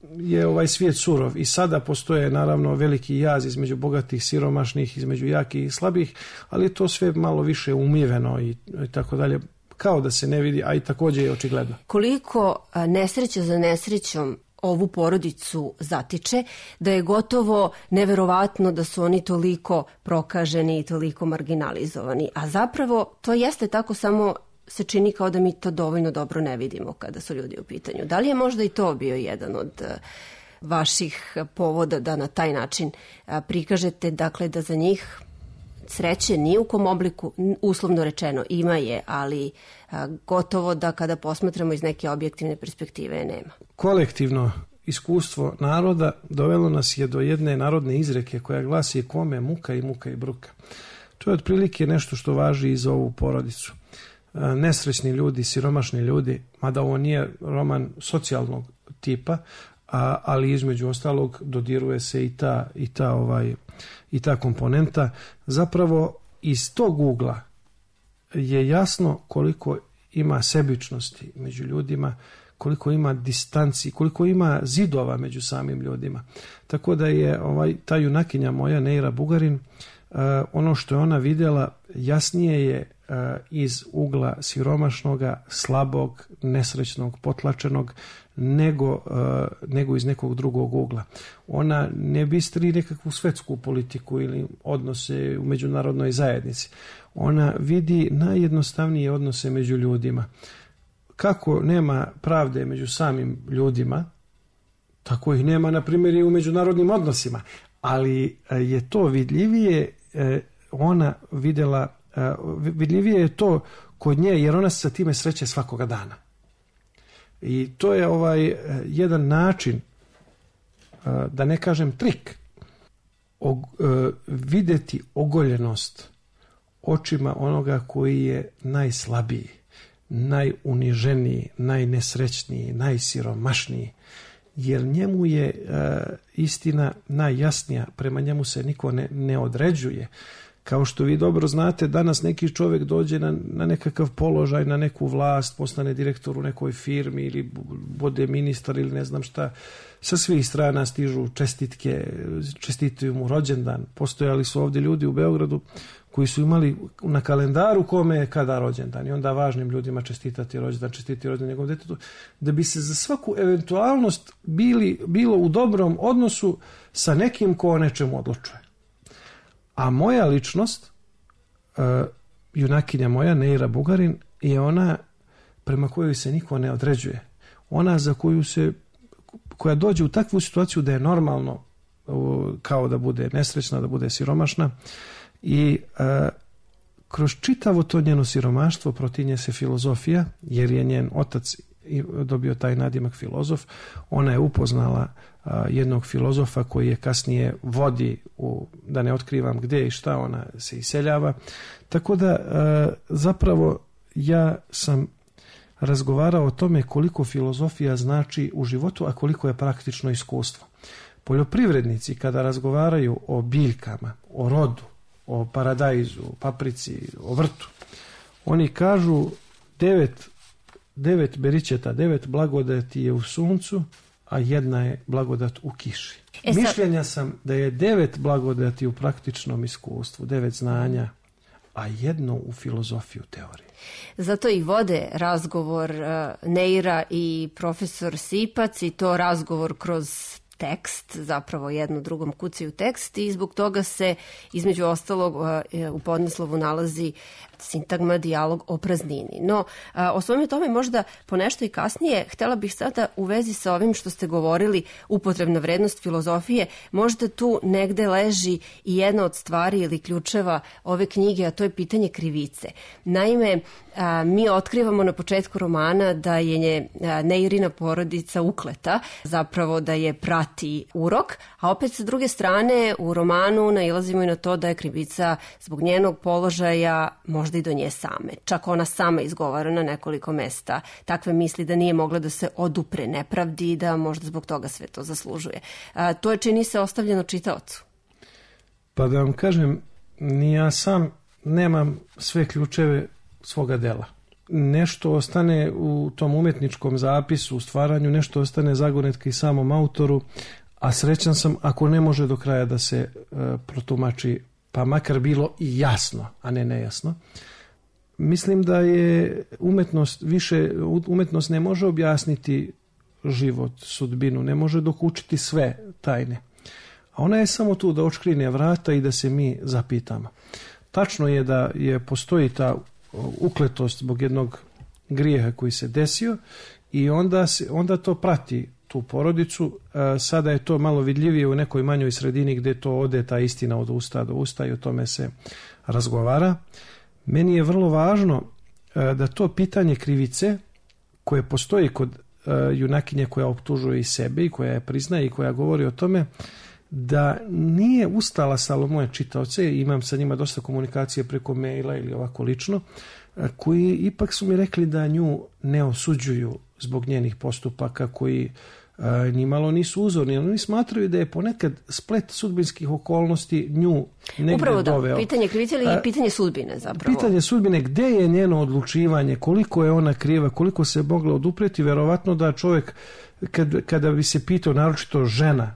je svijet surov i sada postoje naravno veliki jaz između bogatih, siromašnih, između jakih i slabih, ali je to sve malo više umiveno i tako dalje, kao da se ne vidi, a i također je očigledno. Koliko nesreća za nesrećom ovu porodicu zatiče, da je gotovo neverovatno da su oni toliko prokaženi i toliko marginalizovani. A zapravo to jeste tako, samo se čini kao da mi to dovoljno dobro ne vidimo kada su ljudi u pitanju. Da li je možda i to bio jedan od vaših povoda da na taj način prikažete, dakle da za njih sreće ni u kom obliku, uslovno rečeno, ima je, ali gotovo da kada posmatramo iz neke objektivne perspektive je nema. Kolektivno iskustvo naroda dovelo nas je do jedne narodne izreke koja glasi kome muka i bruka. To je otprilike nešto što važi i za ovu porodicu. Nesrećni ljudi, siromašni ljudi, mada ovo nije roman socijalnog tipa, ali između ostalog dodiruje se i ta komponenta. Zapravo iz tog ugla je jasno koliko ima sebičnosti među ljudima, koliko ima distanci, koliko ima zidova među samim ljudima. Tako da je ta junakinja moja, Neira Bugarin, ono što je ona vidjela jasnije je iz ugla siromašnoga, slabog, nesrećnog, potlačenog, nego iz nekog drugog ugla. Ona ne bistri nekakvu svetsku politiku ili odnose u međunarodnoj zajednici. Ona vidi najjednostavnije odnose među ljudima. Kako nema pravde među samim ljudima, tako ih nema, na primjer, i u međunarodnim odnosima. Ali je to vidljivije, ona vidjela, vidljivije je to kod nje, jer ona se sa time sreće svakoga dana. I to je jedan način, da ne kažem trik, vidjeti ogoljenost očima onoga koji je najslabiji, najuniženiji, najnesrećniji, najsiromašniji, jer njemu je istina najjasnija, prema njemu se niko ne određuje. Kao što vi dobro znate, danas neki čovjek dođe na nekakav položaj, na neku vlast, postane direktor u nekoj firmi ili bude ministar ili ne znam šta, sa svih strana stižu čestitke, čestituju mu rođendan. Postojali su ovdje ljudi u Beogradu koji su imali na kalendaru kome je kada rođendan i onda važnim ljudima čestitati rođendan njegovom djetetu, da bi se za svaku eventualnost bilo u dobrom odnosu sa nekim ko o nečemu odlučuje. A moja ličnost, junakinja moja, Neira Bugarin, je ona prema kojoj se niko ne određuje. Ona koja dođe u takvu situaciju da je normalno kao da bude nesrećna, da bude siromašna i kroz čitavo to njeno siromaštvo protinje se filozofija, jer je njen otac dobio taj nadimak filozof. Ona je upoznala jednog filozofa koji je kasnije vodi da ne otkrivam gdje i šta, ona se iseljava. Tako da zapravo ja sam razgovarao o tome koliko filozofija znači u životu, a koliko je praktično iskustvo. Poljoprivrednici kada razgovaraju o biljkama, o rodu, o paradajzu, o paprici, o vrtu, oni kažu 9 beričeta, 9 blagodati je u suncu, a jedna je blagodat u kiši. Mišljenja sam da je 9 blagodati u praktičnom iskustvu, 9 znanja, a jedno u filozofiju teorije. Zato i vode razgovor Neira i profesor Sipac, i to razgovor kroz tekst, zapravo jedno drugom kucaju tekst, i zbog toga se između ostalog u podnaslovu nalazi sintagma dijalog o praznini. No, o svome tome možda ponešto i kasnije. Htjela bih sada u vezi sa ovim što ste govorili, upotrebna vrednost filozofije, možda tu negde leži i jedna od stvari ili ključeva ove knjige, a to je pitanje krivice. Naime, mi otkrivamo na početku romana da je Neirina porodica ukleta, zapravo da je prati urok, a opet sa druge strane u romanu nailazimo i na to da je krivica zbog njenog položaja možda i do nje same. Čak ona sama izgovara na nekoliko mesta takve misli da nije mogla da se odupre nepravdi i da možda zbog toga sve to zaslužuje. To je, čini se, ostavljeno čitaocu. Pa da vam kažem, ni ja sam nemam sve ključeve svoga dela. nešto ostane u tom umetničkom zapisu, u stvaranju, nešto ostane zagonetka i samom autoru, a srećan sam ako ne može do kraja da se protumači, pa makar bilo i jasno, a ne nejasno. Mislim da je umetnost ne može objasniti život, sudbinu, ne može dokučiti sve tajne. A ona je samo tu da odškrine vrata i da se mi zapitamo. Tačno je da postoji ta ukletost zbog jednog grijeha koji se desio i onda to prati tu porodicu. Sada je to malo vidljivije u nekoj manjoj sredini gdje to ode ta istina od usta do usta i o tome se razgovara. Meni je vrlo važno da to pitanje krivice koje postoji kod junakinje koja optužuje i sebe i koja je priznaje i koja govori o tome, da nije ustala samo moje čitaoce, imam sa njima dosta komunikacije preko maila ili ovako lično, koji ipak su mi rekli da nju ne osuđuju zbog njenih postupaka koji nimalo nisu uzorni, ali oni smatraju da je ponekad splet sudbinskih okolnosti nju negdje upravo doveo. Pitanje krivice ili pitanje sudbine zapravo? Pitanje sudbine, gde je njeno odlučivanje, koliko je ona kriva, koliko se mogla odupreti, verovatno da čovjek kada bi se pitao, naročito žena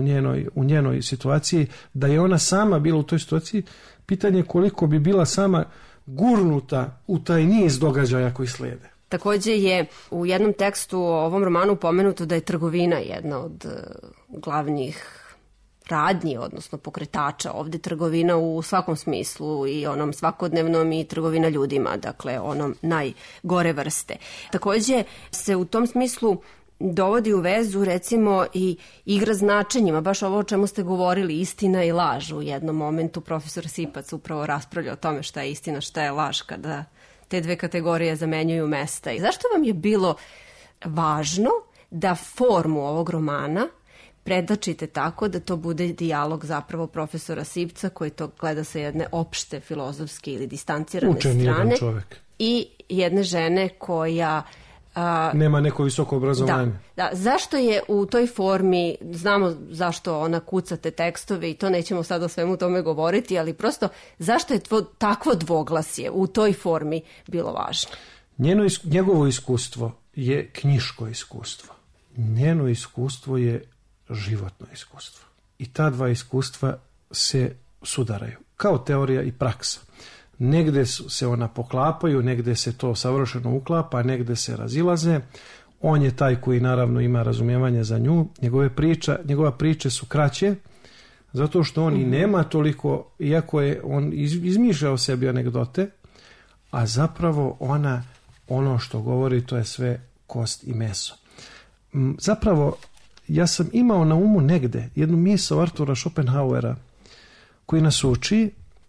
u njenoj situaciji, da je ona sama bila u toj situaciji, pitanje koliko bi bila sama gurnuta u taj niz događaja koji slijede. Također je u jednom tekstu o ovom romanu pomenuto da je trgovina jedna od glavnih radnji, odnosno pokretača. Ovdje trgovina u svakom smislu, i onom svakodnevnom, i trgovina ljudima, dakle onom najgore vrste. Također se u tom smislu dovodi u vezu recimo i igra značenjima, baš ovo o čemu ste govorili, istina i laž. U jednom momentu profesor Sipac upravo raspravlja o tome šta je istina, šta je laž, kada te dve kategorije zamenjuju mesta. I zašto vam je bilo važno da formu ovog romana predačite tako da to bude dijalog zapravo profesora Sipca, koji to gleda sa jedne opšte filozofske ili distancirane strane, i jedne žene koja nema neko visoko obrazovanje. Da, zašto je u toj formi, znamo zašto ona kuca te tekstove i to nećemo sad o svemu tome govoriti, ali prosto zašto je takvo dvoglasje u toj formi bilo važno? Njegovo iskustvo je knjiško iskustvo. Njeno iskustvo je životno iskustvo. I ta dva iskustva se sudaraju, kao teorija i praksa. Negde se ona poklapaju, negde se to savršeno uklapa, negde se razilaze. On je taj koji naravno ima razumijevanje za nju. Njegove priče su kraće, zato što on i nema toliko, iako je on izmišljao sebi anegdote, a zapravo ona, ono što govori, to je sve kost i meso. Zapravo, ja sam imao na umu negde jednu misao Artura Schopenhauera, koji nas uči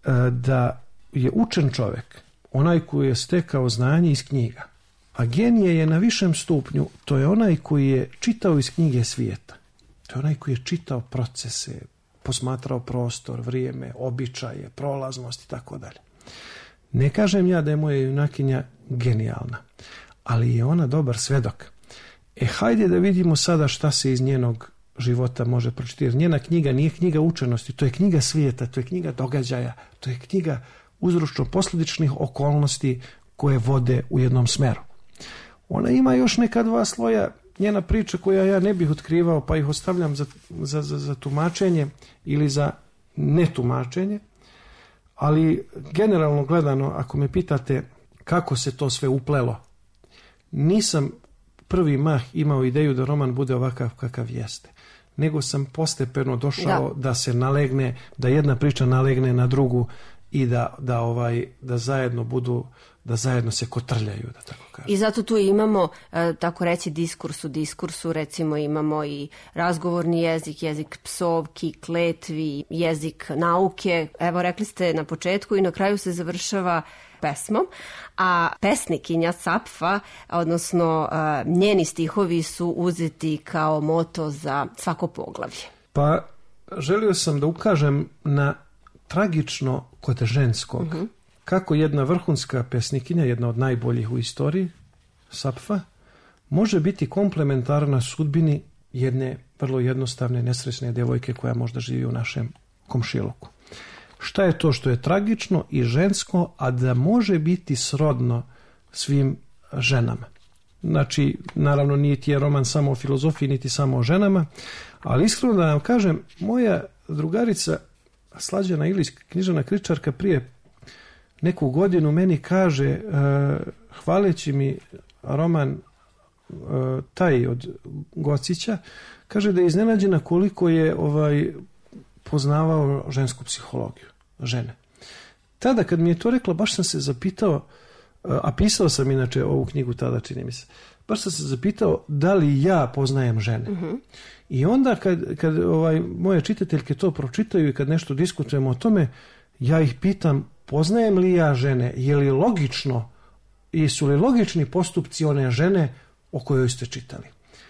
da je učen čovjek onaj koji je stekao znanje iz knjiga, a genije je na višem stupnju, to je onaj koji je čitao iz knjige svijeta. To je onaj koji je čitao procese, posmatrao prostor, vrijeme, običaje, prolaznost i tako dalje. Ne kažem ja da je moja junakinja genijalna, ali je ona dobar svedok. Hajde da vidimo sada šta se iz njenog života može pročitati. Jer njena knjiga nije knjiga učenosti, to je knjiga svijeta, to je knjiga događaja, to je knjiga uzročno-posljedičnih okolnosti koje vode u jednom smeru. Ona ima još neka dva sloja, njena priča koja ja ne bih otkrivao, pa ih ostavljam za tumačenje ili za netumačenje, ali generalno gledano, ako me pitate kako se to sve uplelo, nisam prvi mah imao ideju da roman bude ovakav kakav jeste, nego sam postepeno došao da se nalegne, da jedna priča nalegne na drugu i da zajedno budu, da zajedno se kotrljaju, da tako kažem. I zato tu imamo, tako reći, diskurs u diskursu, recimo imamo i razgovorni jezik, jezik psovki, kletvi, jezik nauke. Evo, rekli ste na početku i na kraju se završava pesmom, a pesnikinja Sapfa, odnosno njeni stihovi su uzeti kao moto za svako poglavlje. Pa, želio sam da ukažem na tragično kod ženskog, kako jedna vrhunska pesnikinja, jedna od najboljih u istoriji, Sapfa, može biti komplementarna sudbini jedne vrlo jednostavne, nesrećne djevojke koja možda živi u našem komšiluku. Šta je to što je tragično i žensko, a da može biti srodno svim ženama. Znači, naravno, niti je roman samo o filozofiji, niti samo o ženama, ali iskreno da vam kažem, moja drugarica Slađana Ilić, književna kritičarka, prije neku godinu meni kaže, hvaleći mi roman taj od Gocića, kaže da je iznenađena koliko je poznavao žensku psihologiju, žene. Tada kad mi je to rekla, baš sam se zapitao, a pisao sam inače ovu knjigu tada, čini mi se, baš sam se zapitao da li ja poznajem žene. I onda kad moje čitateljke to pročitaju i kad nešto diskutujemo o tome, ja ih pitam, poznajem li ja žene, je li logično i su li logični postupci one žene o kojoj ste čitali.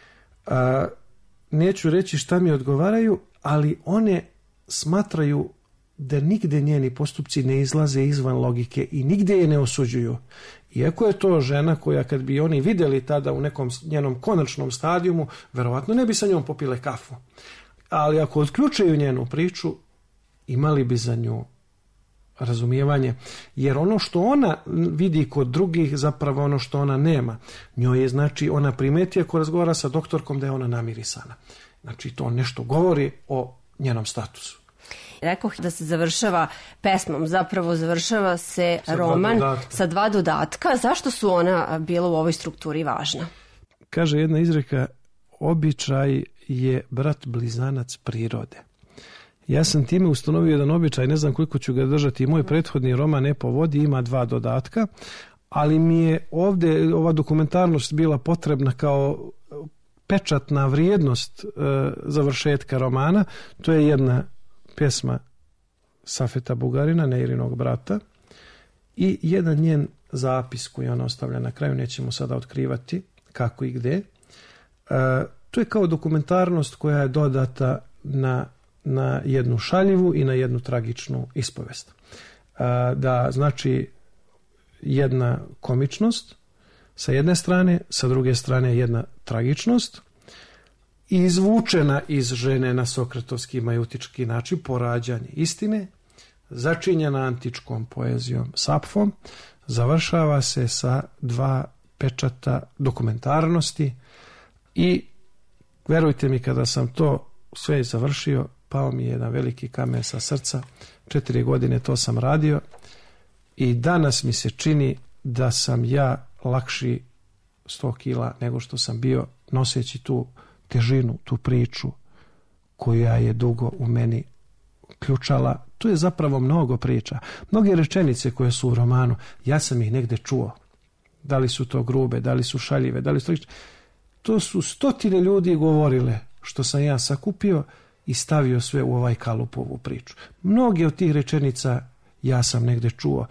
Neću reći šta mi odgovaraju, ali one smatraju da nigde njeni postupci ne izlaze izvan logike i nigde je ne osuđuju. Iako je to žena koja, kad bi oni vidjeli tada u nekom njenom konačnom stadijumu, verovatno ne bi sa njom popile kafu. Ali ako otključaju njenu priču, imali bi za nju razumijevanje, jer ono što ona vidi kod drugih, zapravo ono što ona nema. Njoj je, znači, ona primeti ako razgovara sa doktorkom da je ona namirisana. Znači, to nešto govori o njenom statusu. Rekoh da se završava pesmom, zapravo završava se roman sa 2 dodatka. Zašto su ona bila u ovoj strukturi važna? Kaže jedna izreka, običaj je brat blizanac prirode. Ja sam time ustanovio jedan običaj, ne znam koliko ću ga držati. Moj prethodni roman Epo vodi ima 2 dodatka, ali mi je ovdje ova dokumentarnost bila potrebna kao pečatna vrijednost završetka romana. To je jedna pjesma Safeta Bugarina, Neirinog brata, i jedan njen zapis koji ona ostavlja na kraju, nećemo sada otkrivati kako i gde. To je kao dokumentarnost koja je dodata na jednu šaljivu i na jednu tragičnu ispovest. Da, znači, jedna komičnost sa jedne strane, sa druge strane jedna tragičnost, izvučena iz žene na sokratovski majutički način, porađanje istine, začinjena antičkom poezijom Sapfom, završava se sa 2 pečata dokumentarnosti i verujte mi, kada sam to sve završio, pao mi je jedan veliki kamen sa srca. 4 godine to sam radio i danas mi se čini da sam ja lakši 100 kila nego što sam bio noseći tu težinu, tu priču koja je dugo u meni ključala. Tu je zapravo mnogo priča. Mnoge rečenice koje su u romanu, ja sam ih negde čuo. Da li su to grube, da li su šaljive, da li su... To su 100 ljudi govorile što sam ja sakupio i stavio sve u ovaj kalupovu priču. Mnoge od tih rečenica ja sam negde čuo.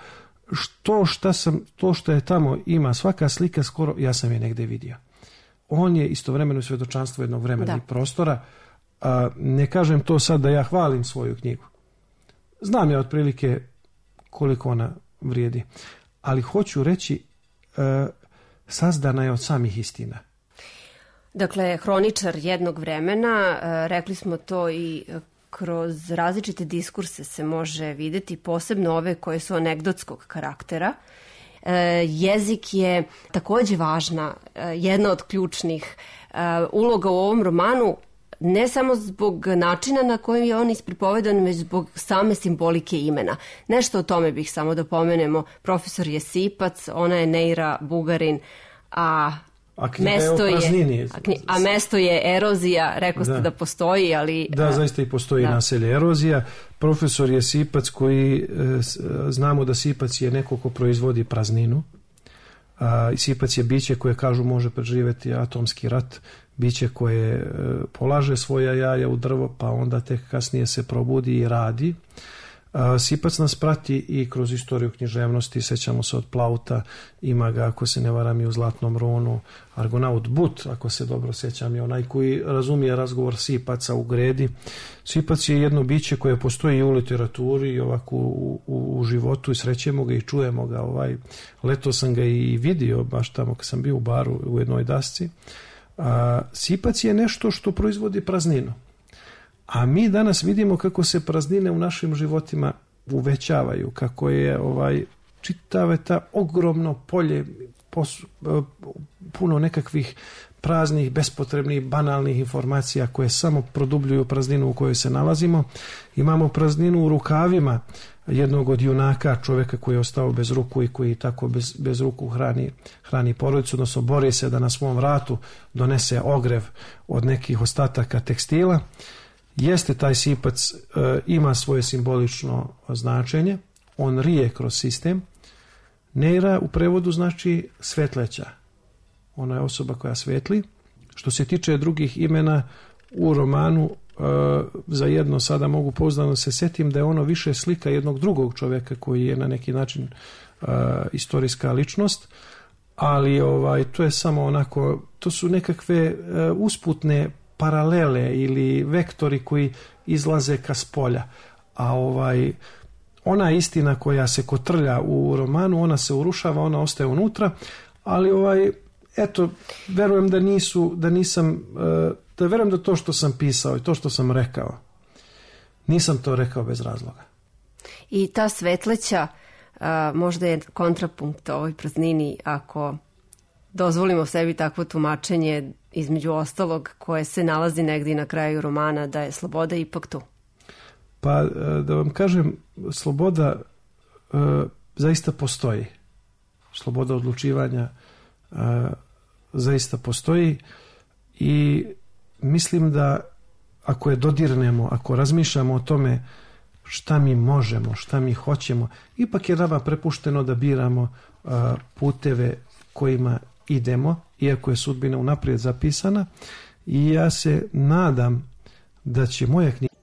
To što je tamo ima, svaka slika skoro, ja sam je negde vidio. On je istovremeno svjedočanstvo jednog vremena i prostora. Ne kažem to sad da ja hvalim svoju knjigu. Znam ja otprilike koliko ona vrijedi. Ali hoću reći, sazdana je od samih istina. Dakle, hroničar jednog vremena, rekli smo to i kroz različite diskurse se može vidjeti, posebno ove koje su anegdotskog karaktera. Jezik je također važna, jedna od ključnih uloga u ovom romanu, ne samo zbog načina na koji je on ispripovedan, već zbog same simbolike imena. Nešto o tome bih samo da pomenemo. Profesor je Sipac, ona je Neira Bugarin, a mesto je Erozija. Rekao ste da postoji, ali... Da, zaista i postoji naselje Erozija. Profesor je Sipac koji, znamo da Sipac je neko ko proizvodi prazninu. Sipac je biće koje, kažu, može preživjeti atomski rat, biće koje polaže svoja jaja u drvo, pa onda tek kasnije se probudi i radi. Sipac nas prati i kroz istoriju književnosti, sećamo se od Plauta, ima ga, ako se ne varam, i u Zlatnom runu, Argonaut But, ako se dobro sećam, je onaj koji razumije razgovor Sipaca u gredi. Sipac je jedno biće koje postoji i u literaturi i ovako u životu, i srećemo ga i čujemo ga. Leto sam ga i vidio baš tamo kad sam bio u baru u jednoj dasci. Sipac je nešto što proizvodi prazninu. A mi danas vidimo kako se praznine u našim životima uvećavaju, kako je čitave ta ogromno polje puno nekakvih praznih, bespotrebnih, banalnih informacija koje samo produbljuju prazninu u kojoj se nalazimo. Imamo prazninu u rukavima jednog od junaka, čovjeka koji je ostao bez ruku i koji tako bez ruku hrani porodicu, odnosno bori se da na svom vratu donese ogrev od nekih ostataka tekstila. Jeste, taj sipac ima svoje simbolično značenje, on rije kroz sistem. Neira u prevodu znači svetleća. Ona je osoba koja svetli. Što se tiče drugih imena u romanu, za jedno sada mogu pouzdano se setim da je ono više slika jednog drugog čovjeka koji je na neki način istorijska ličnost, ali to je samo onako, to su nekakve usputne paralele ili vektori koji izlaze ka spolja. A ona istina koja se kotrlja u romanu, ona se urušava, ona ostaje unutra, ali eto, verujem da verujem da to što sam pisao i to što sam rekao, nisam to rekao bez razloga. I ta svetleća možda je kontrapunkt ovoj praznini ako dozvolimo sebi takvo tumačenje, između ostalog koje se nalazi negdje na kraju romana, da je sloboda ipak tu. Pa da vam kažem, sloboda zaista postoji. Sloboda odlučivanja zaista postoji i mislim da ako je dodirnemo, ako razmišljamo o tome šta mi možemo, šta mi hoćemo, ipak je nama prepušteno da biramo puteve kojima idemo, iako je sudbina unaprijed zapisana, i ja se nadam da će moja knjiga